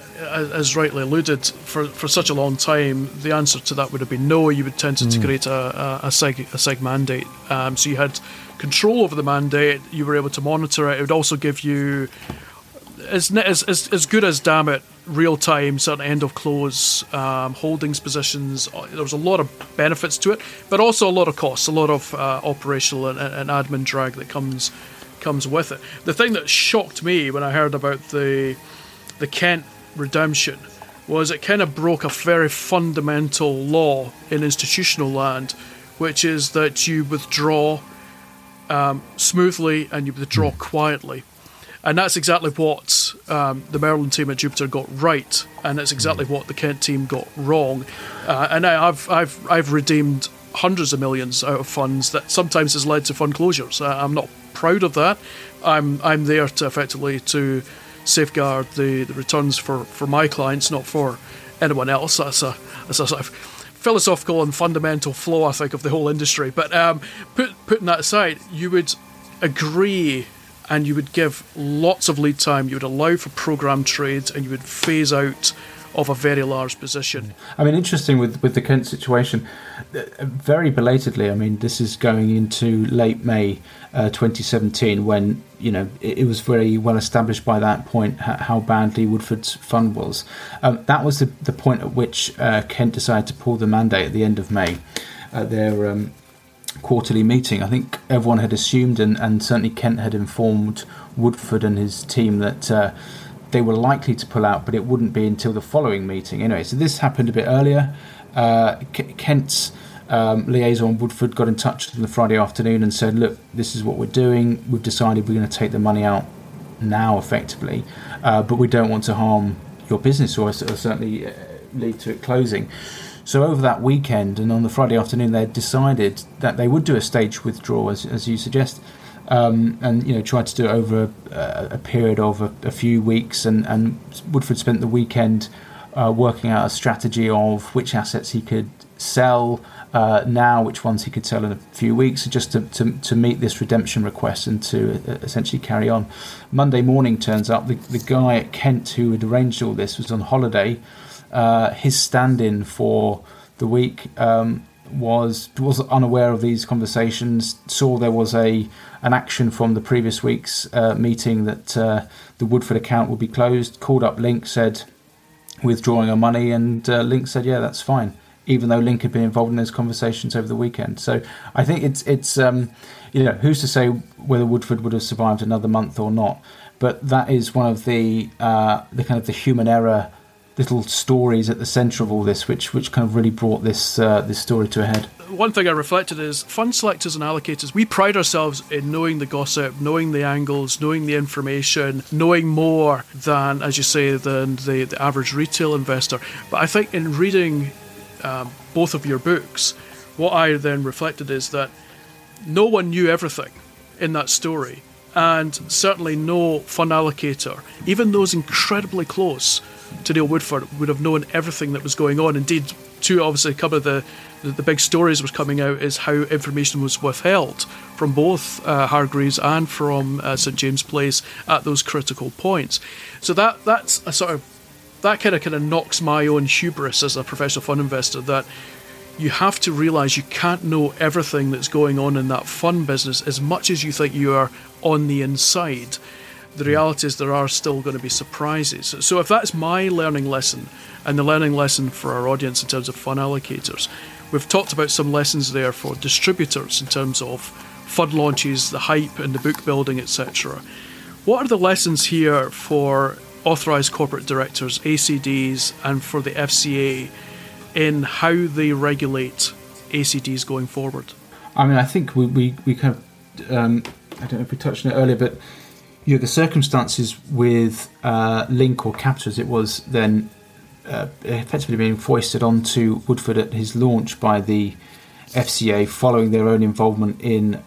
as rightly alluded, for such a long time, the answer to that would have been no. You would tend to create a seg mandate. So you had control over the mandate, you were able to monitor it. It would also give you as good as, damn it, real-time sort of end-of-close holdings positions. There was a lot of benefits to it, but also a lot of costs, a lot of operational and admin drag that comes with it. The thing that shocked me when I heard about the Kent redemption was it kind of broke a very fundamental law in institutional land, which is that you withdraw smoothly and you withdraw quietly. And that's exactly what the Merlin team at Jupiter got right, and it's exactly what the Kent team got wrong. And I've redeemed hundreds of millions out of funds that sometimes has led to fund closures. I'm not proud of that. I'm there to effectively to safeguard the returns for my clients, not for anyone else. That's a sort of philosophical and fundamental flaw, I think, of the whole industry. But putting that aside, you would agree and you would give lots of lead time, you would allow for program trades, and you would phase out of a very large position. I mean, interesting with the Kent situation, very belatedly, I mean, this is going into late May 2017, when, it was very well established by that point how badly Woodford's fund was. That was the point at which Kent decided to pull the mandate at the end of May. Their quarterly meeting, I think everyone had assumed, and certainly Kent had informed Woodford and his team that they were likely to pull out, but it wouldn't be until the following meeting. Anyway, so this happened a bit earlier. Kent's liaison, Woodford, got in touch on the Friday afternoon and said, look, this is what we're doing. We've decided we're going to take the money out now, effectively, but we don't want to harm your business or certainly lead to it closing. So over that weekend and on the Friday afternoon, they decided that they would do a staged withdrawal, as you suggest, and tried to do it over a period of a few weeks. And Woodford spent the weekend working out a strategy of which assets he could sell now, which ones he could sell in a few weeks, just to meet this redemption request and to essentially carry on. Monday morning turns up, the guy at Kent who had arranged all this was on holiday. his stand-in for the week, was unaware of these conversations, saw there was an action from the previous week's meeting that the Woodford account would be closed, called up Link, said withdrawing our money, and Link said, yeah, that's fine, even though Link had been involved in those conversations over the weekend. So I think it's who's to say whether Woodford would have survived another month or not, but that is one of the kind of the human error little stories at the centre of all this, which kind of really brought this story to a head. One thing I reflected is fund selectors and allocators, we pride ourselves in knowing the gossip, knowing the angles, knowing the information, knowing more than, as you say, than the average retail investor. But I think in reading both of your books, what I then reflected is that no one knew everything in that story, and certainly no fund allocator, even those incredibly close to Neil Woodford, would have known everything that was going on. Indeed, to obviously cover the big stories was coming out is how information was withheld from both Hargreaves and from St James Place at those critical points. So that's a sort of, that kind of knocks my own hubris as a professional fund investor, that you have to realise you can't know everything that's going on in that fund business as much as you think you are on the inside. The reality is there are still going to be surprises. So if that's my learning lesson, and the learning lesson for our audience in terms of fund allocators, we've talked about some lessons there for distributors in terms of fund launches, the hype and the book building, etc. What are the lessons here for authorised corporate directors, ACDs, and for the FCA in how they regulate ACDs going forward? I mean, I think we kind of, I don't know if we touched on it earlier, but the circumstances with Link, or Capita as it was then, effectively being foisted onto Woodford at his launch by the FCA following their own involvement in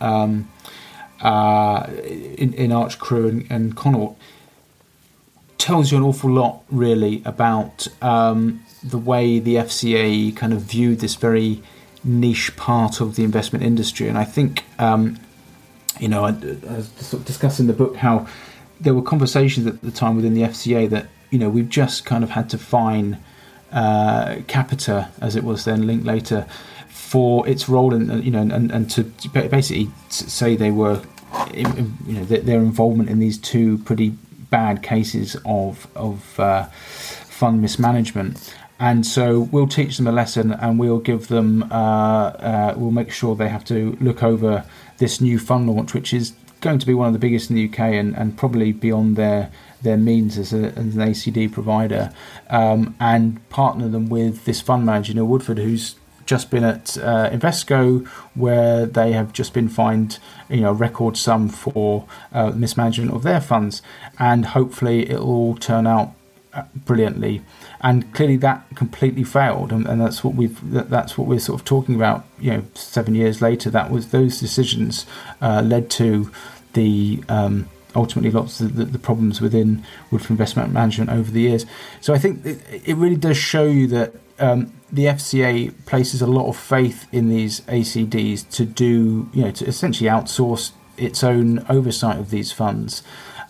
Arch Crew and Connaught, tells you an awful lot really about the way the FCA kind of viewed this very niche part of the investment industry. And I think I was sort of discussing in the book how there were conversations at the time within the FCA that, we've just kind of had to fine Capita, as it was then, Link later, for its role in, and to basically say they were, their involvement in these two pretty bad cases of fund mismanagement. And so we'll teach them a lesson, and we'll give them, we'll make sure they have to look over this new fund launch, which is going to be one of the biggest in the UK and probably beyond their means as an ACD provider, and partner them with this fund manager, Neil Woodford, who's just been at Invesco, where they have just been fined a record sum for mismanagement of their funds, and hopefully it'll all turn out brilliantly. And clearly that completely failed, and that's what we're sort of talking about. 7 years later, that was those decisions led to the ultimately lots of the problems within Woodford Investment Management over the years. So I think it really does show you that the FCA places a lot of faith in these ACDs to do, to essentially outsource its own oversight of these funds,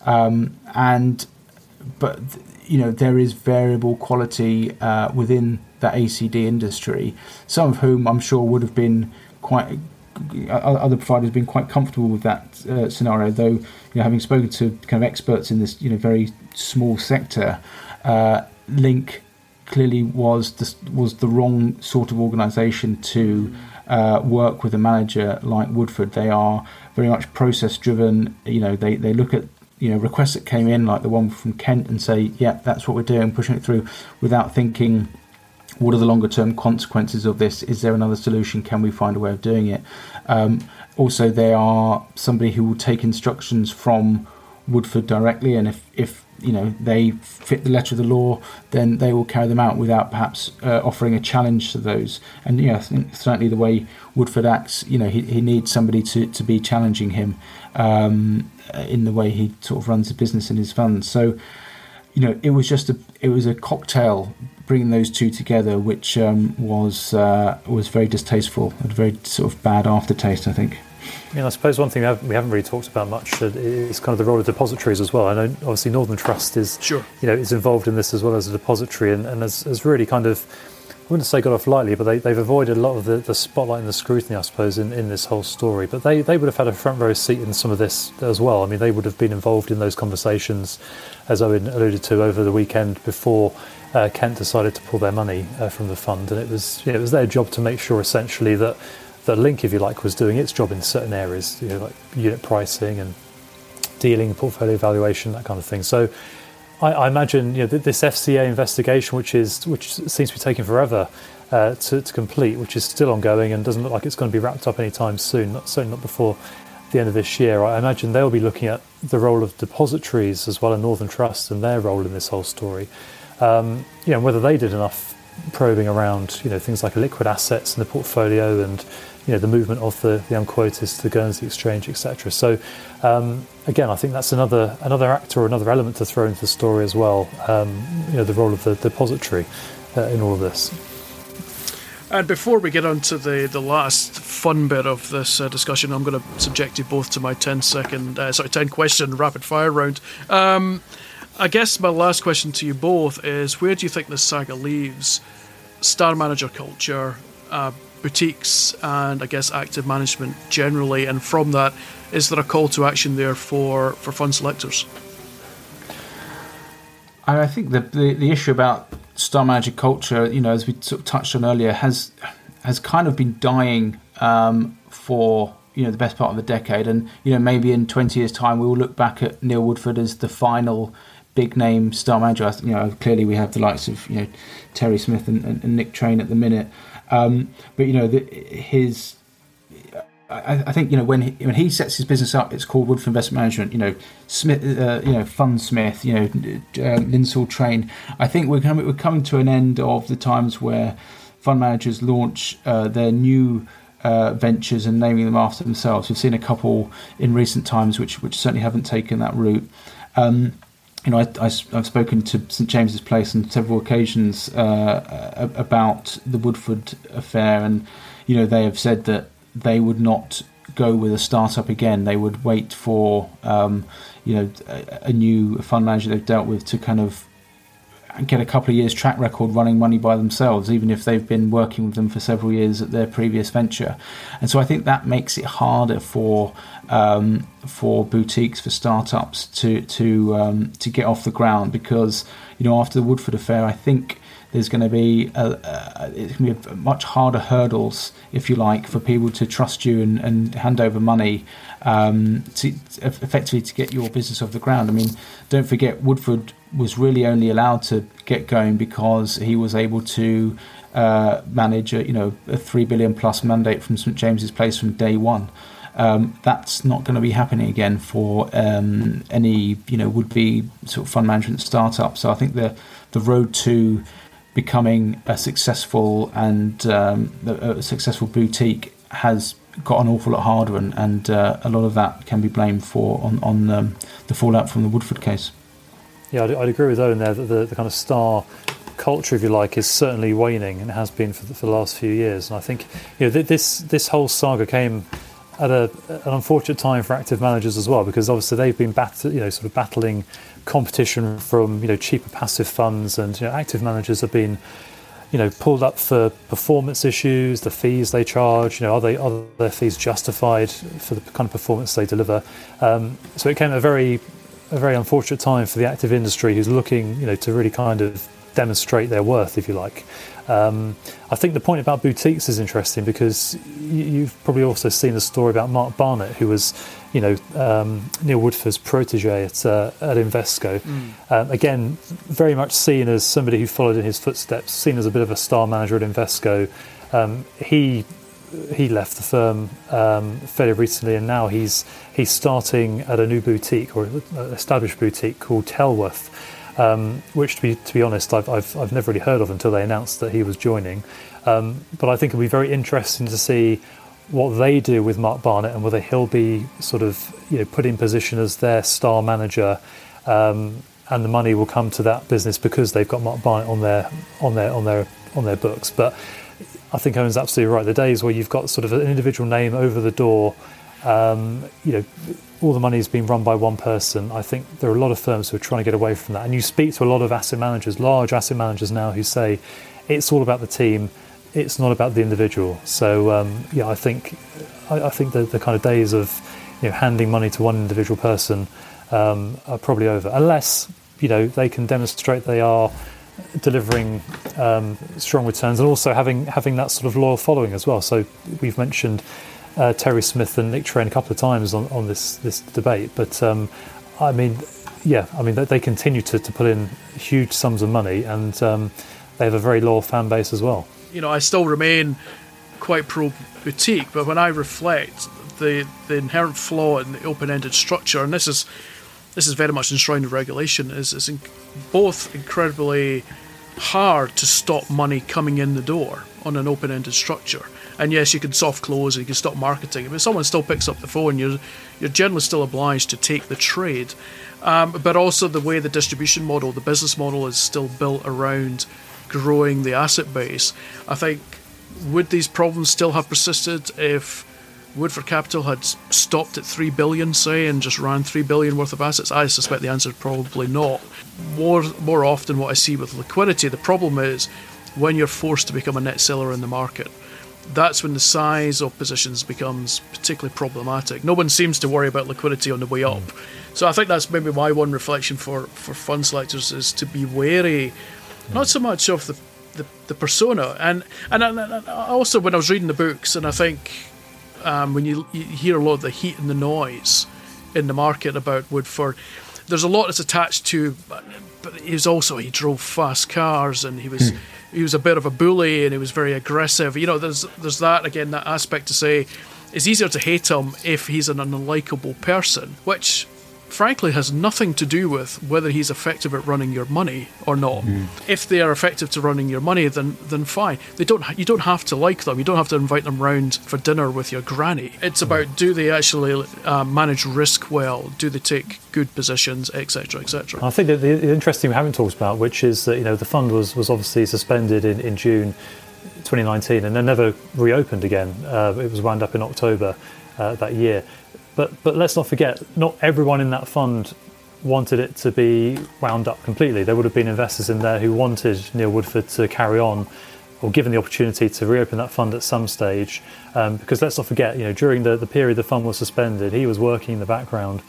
but there is variable quality within the ACD industry, some of whom I'm sure would have been other providers have been quite comfortable with that scenario, though having spoken to kind of experts in this very small sector, Link clearly was the wrong sort of organisation to work with a manager like Woodford. They are very much process driven. They look at requests that came in, like the one from Kent, and say, yeah, that's what we're doing, pushing it through, without thinking, what are the longer term consequences of this? Is there another solution? Can we find a way of doing it? Also, they are somebody who will take instructions from Woodford directly, and if they fit the letter of the law, then they will carry them out without perhaps offering a challenge to those. And I think certainly the way Woodford acts, he needs somebody to be challenging him in the way he sort of runs the business in his funds. So it was a cocktail bringing those two together, which was very distasteful, and a very sort of bad aftertaste, I think. I mean, I suppose one thing we haven't really talked about much is kind of the role of depositories as well. I know obviously Northern Trust is is involved in this as well as a depository, and has really kind of, I wouldn't say got off lightly, but they've avoided a lot of the spotlight and the scrutiny, I suppose, in this whole story. But they would have had a front row seat in some of this as well. I mean, they would have been involved in those conversations, as Owen alluded to, over the weekend before Kent decided to pull their money from the fund. And it was their job to make sure, essentially, that Link, if you like, was doing its job in certain areas, like unit pricing and dealing, portfolio valuation, that kind of thing. So I imagine this FCA investigation, which seems to be taking forever to complete, which is still ongoing and doesn't look like it's going to be wrapped up anytime soon, certainly not before the end of this year. I imagine they'll be looking at the role of depositories as well, and Northern Trust and their role in this whole story. Whether they did enough probing around things like liquid assets in the portfolio and the movement of the unquoted to the Guernsey Exchange, etc. So again, I think that's another actor or another element to throw into the story as well. The role of the depository in all of this. And before we get on to the last fun bit of this discussion, I'm going to subject you both to my 10 question rapid fire round. I guess my last question to you both is, where do you think this saga leaves star manager culture, boutiques, and I guess active management generally? And from that, is there a call to action there for fund selectors? I think the issue about star manager culture, as we sort of touched on earlier, has kind of been dying for the best part of a decade. And maybe in 20 years' time we will look back at Neil Woodford as the final big name star manager. Clearly we have the likes of Terry Smith and Nick Train at the minute. But I think when he sets his business up, it's called Woodford Investment Management. Smith, Fundsmith, Linsall Train. I think we're coming to an end of the times where fund managers launch their new ventures and naming them after themselves. We've seen a couple in recent times which certainly haven't taken that route. I've spoken to St James's Place on several occasions about the Woodford affair, and they have said that they would not go with a startup again. They would wait for a new fund manager they've dealt with to kind of get a couple of years track record running money by themselves, even if they've been working with them for several years at their previous venture. And so I think that makes it harder for boutiques, for startups to get off the ground, because after the Woodford affair, I think there's going to be much harder hurdles, if you like, for people to trust you and hand over money to effectively to get your business off the ground. I mean, don't forget, Woodford was really only allowed to get going because he was able to manage a $3 billion plus mandate from St James's Place from day one. That's not going to be happening again for any would-be sort of fund management startup. So I think the road to becoming a successful boutique has got an awful lot harder, and a lot of that can be blamed on the fallout from the Woodford case. Yeah, I'd agree with Owen there that the kind of star culture, if you like, is certainly waning, and it has been for the last few years. And I think this whole saga came at an unfortunate time for active managers as well, because obviously they've been battling competition from cheaper passive funds, and active managers have been pulled up for performance issues, the fees they charge. Are their fees justified for the kind of performance they deliver? So it came at a very unfortunate time for the active industry, who's looking to really kind of demonstrate their worth, if you like. I think the point about boutiques is interesting, because you've probably also seen the story about Mark Barnett, who was Neil Woodford's protege at Invesco. Again, very much seen as somebody who followed in his footsteps, seen as a bit of a star manager at Invesco. He left the firm fairly recently, and now he's starting at a new boutique, or established boutique, called Telworth, which to be honest, I've never really heard of until they announced that he was joining. But I think it'll be very interesting to see what they do with Mark Barnett, and whether he'll be sort of put in position as their star manager, and the money will come to that business because they've got Mark Barnett on their books. But I think Owen's absolutely right. The days where you've got sort of an individual name over the door, all the money is being run by one person. I think there are a lot of firms who are trying to get away from that. And you speak to a lot of asset managers, large asset managers now, who say it's all about the team, it's not about the individual. So I think the kind of days of handing money to one individual person are probably over, unless they can demonstrate they are delivering strong returns and also having that sort of loyal following as well. So we've mentioned Terry Smith and Nick Train a couple of times on this debate, but they continue to put in huge sums of money, and they have a very loyal fan base as well. I still remain quite pro-boutique, but when I reflect the inherent flaw in the open-ended structure, and this is very much enshrined in regulation, is both incredibly hard to stop money coming in the door on an open-ended structure. And yes, you can soft close and you can stop marketing, but if someone still picks up the phone, you're generally still obliged to take the trade. But also the way the distribution model, the business model, is still built around growing the asset base. I think, would these problems still have persisted if Woodford Capital had stopped at 3 billion, say, and just ran 3 billion worth of assets? I suspect the answer is probably not. More often what I see with liquidity, the problem is when you're forced to become a net seller in the market. That's when the size of positions becomes particularly problematic. No one seems to worry about liquidity on the way up. So I think that's maybe my one reflection for fund selectors, is to be wary, not so much of the persona. And also when I was reading the books, and I think when you hear a lot of the heat and the noise in the market about Woodford, there's a lot that's attached to, but he drove fast cars, and he was a bit of a bully, and he was very aggressive. There's that, again, that aspect to say it's easier to hate him if he's an unlikable person, which frankly has nothing to do with whether he's effective at running your money or not. If they are effective to running your money, then fine. You don't have to like them. You don't have to invite them round for dinner with your granny. It's about, do they actually manage risk well? Do they take good positions, etc., etc. I think that the interesting we haven't talked about, which is that the fund was obviously suspended in June 2019 and then never reopened again. It was wound up in October that year. But let's not forget, not everyone in that fund wanted it to be wound up completely. There would have been investors in there who wanted Neil Woodford to carry on, or given the opportunity to reopen that fund at some stage. Because let's not forget, during the period the fund was suspended, he was working in the background,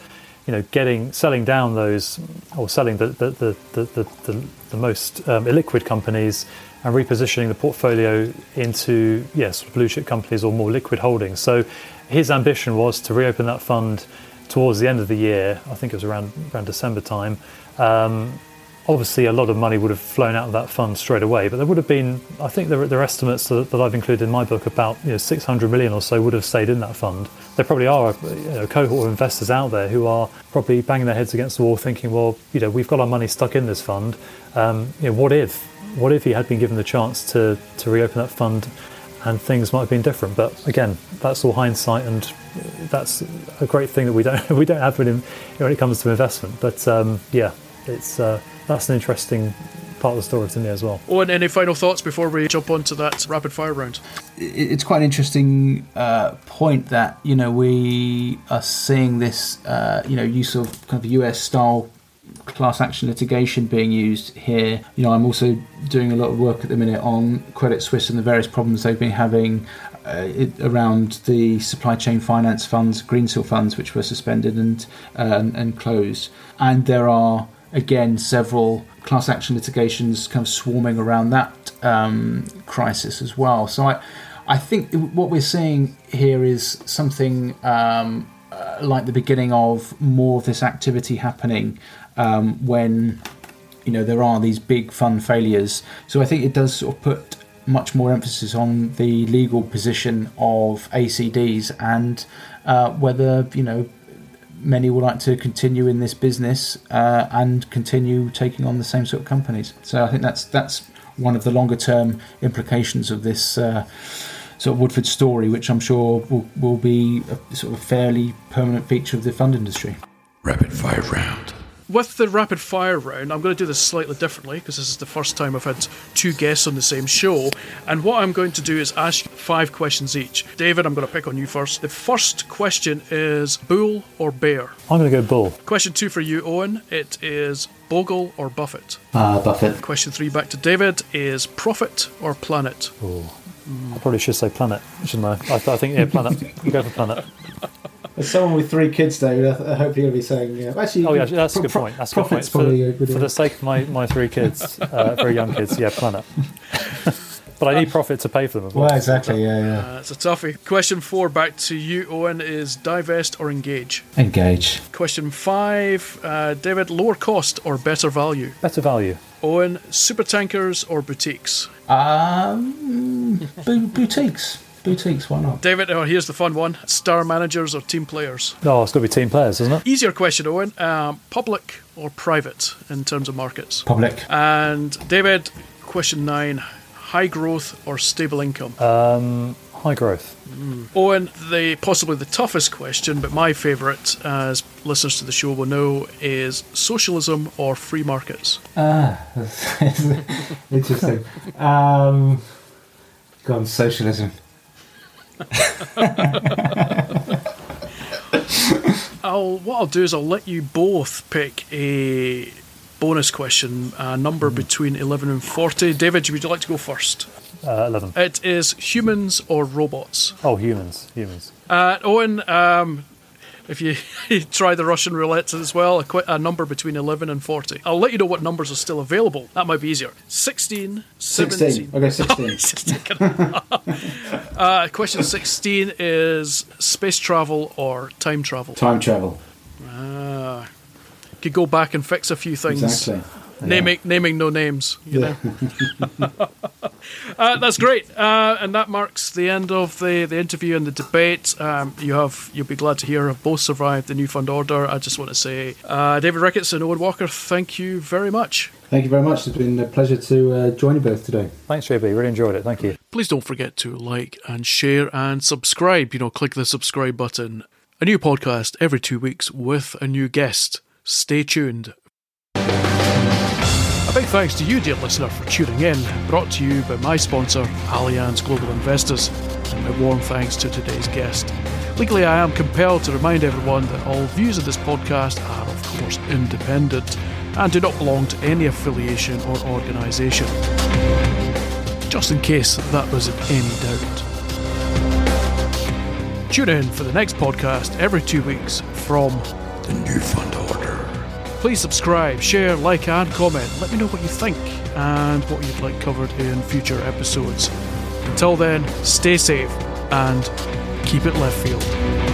selling down those, or selling the most illiquid companies and repositioning the portfolio into sort of blue chip companies or more liquid holdings. So his ambition was to reopen that fund towards the end of the year. I think it was around December time. Obviously, a lot of money would have flown out of that fund straight away, but there would have been, I think there are estimates that I've included in my book, about 600 million or so would have stayed in that fund. There probably are a cohort of investors out there who are probably banging their heads against the wall thinking, well, we've got our money stuck in this fund. What if he had been given the chance to reopen that fund and things might have been different? But again, that's all hindsight, and that's a great thing that we don't have when it comes to investment. But that's an interesting part of the story to me as well. And any final thoughts before we jump onto that rapid fire round? It's quite an interesting point that we are seeing this use of kind of US style class action litigation being used here. I'm also doing a lot of work at the minute on Credit Suisse and the various problems they've been having around the supply chain finance funds, Greensill funds, which were suspended and closed. And there are, again, several class action litigations kind of swarming around that crisis as well. So I think what we're seeing here is something like the beginning of more of this activity happening when there are these big fund failures. So I think it does sort of put much more emphasis on the legal position of ACDs and whether many would like to continue in this business and continue taking on the same sort of companies. So I think that's one of the longer term implications of this sort of Woodford story, which I'm sure will be a sort of fairly permanent feature of the fund industry. Rapid fire round. With the rapid fire round, I'm going to do this slightly differently because this is the first time I've had two guests on the same show. And what I'm going to do is ask you 5 questions each. David, I'm going to pick on you first. The first question is bull or bear? I'm going to go bull. Question 2 for you, Owen. It is Bogle or Buffett? Buffett. Question 3 back to David is profit or planet? I probably should say planet, shouldn't I? I think, yeah, planet. I'll go for planet. As someone with 3 kids, David, I hope you're going to be saying... actually, Oh, yeah, that's a good point. That's a good point. For the sake of my 3 kids, very young kids, yeah, planet. But I need profit to pay for them as well. Well, exactly, yeah. It's a toughie. Question 4 back to you, Owen, is divest or engage? Engage. Question 5, David, lower cost or better value? Better value. Owen, super tankers or boutiques? Boutiques. Boutiques, why not? David, here's the fun one. Star managers or team players? No, it's got to be team players, isn't it? Easier question, Owen. Public or private in terms of markets? Public. And David, question 9, high growth or stable income? High growth. Owen, possibly the toughest question, but my favourite, as listeners to the show will know, is socialism or free markets? Interesting. Gone socialism. What I'll do is I'll let you both pick a bonus question, a number between 11 and 40. David, would you like to go first? 11. It is humans or robots? Oh, humans. Owen, if you try the Russian roulette as well, a number between 11 and 40. I'll let you know what numbers are still available. That might be easier. 16, 17. 16. Okay, 16. Question 16 is space travel or time travel? Time travel. Could go back and fix a few things. Exactly. Naming no names, you know. That's great, and that marks the end of the interview and the debate. You'll be glad to hear have both survived the New Fund Order. I just want to say, David Ricketts and Owen Walker, thank you very much. Thank you very much. It's been a pleasure to join you both today. Thanks, JB. Really enjoyed it. Thank you. Please don't forget to like and share and subscribe. Click the subscribe button. A new podcast every 2 weeks with a new guest. Stay tuned. A big thanks to you, dear listener, for tuning in. Brought to you by my sponsor, Allianz Global Investors, and my warm thanks to today's guest. Legally, I am compelled to remind everyone that all views of this podcast are, of course, independent and do not belong to any affiliation or organisation. Just in case that was in any doubt. Tune in for the next podcast every 2 weeks from the New Fund Order. Please subscribe, share, like and comment. Let me know what you think and what you'd like covered in future episodes. Until then, stay safe and keep it left field.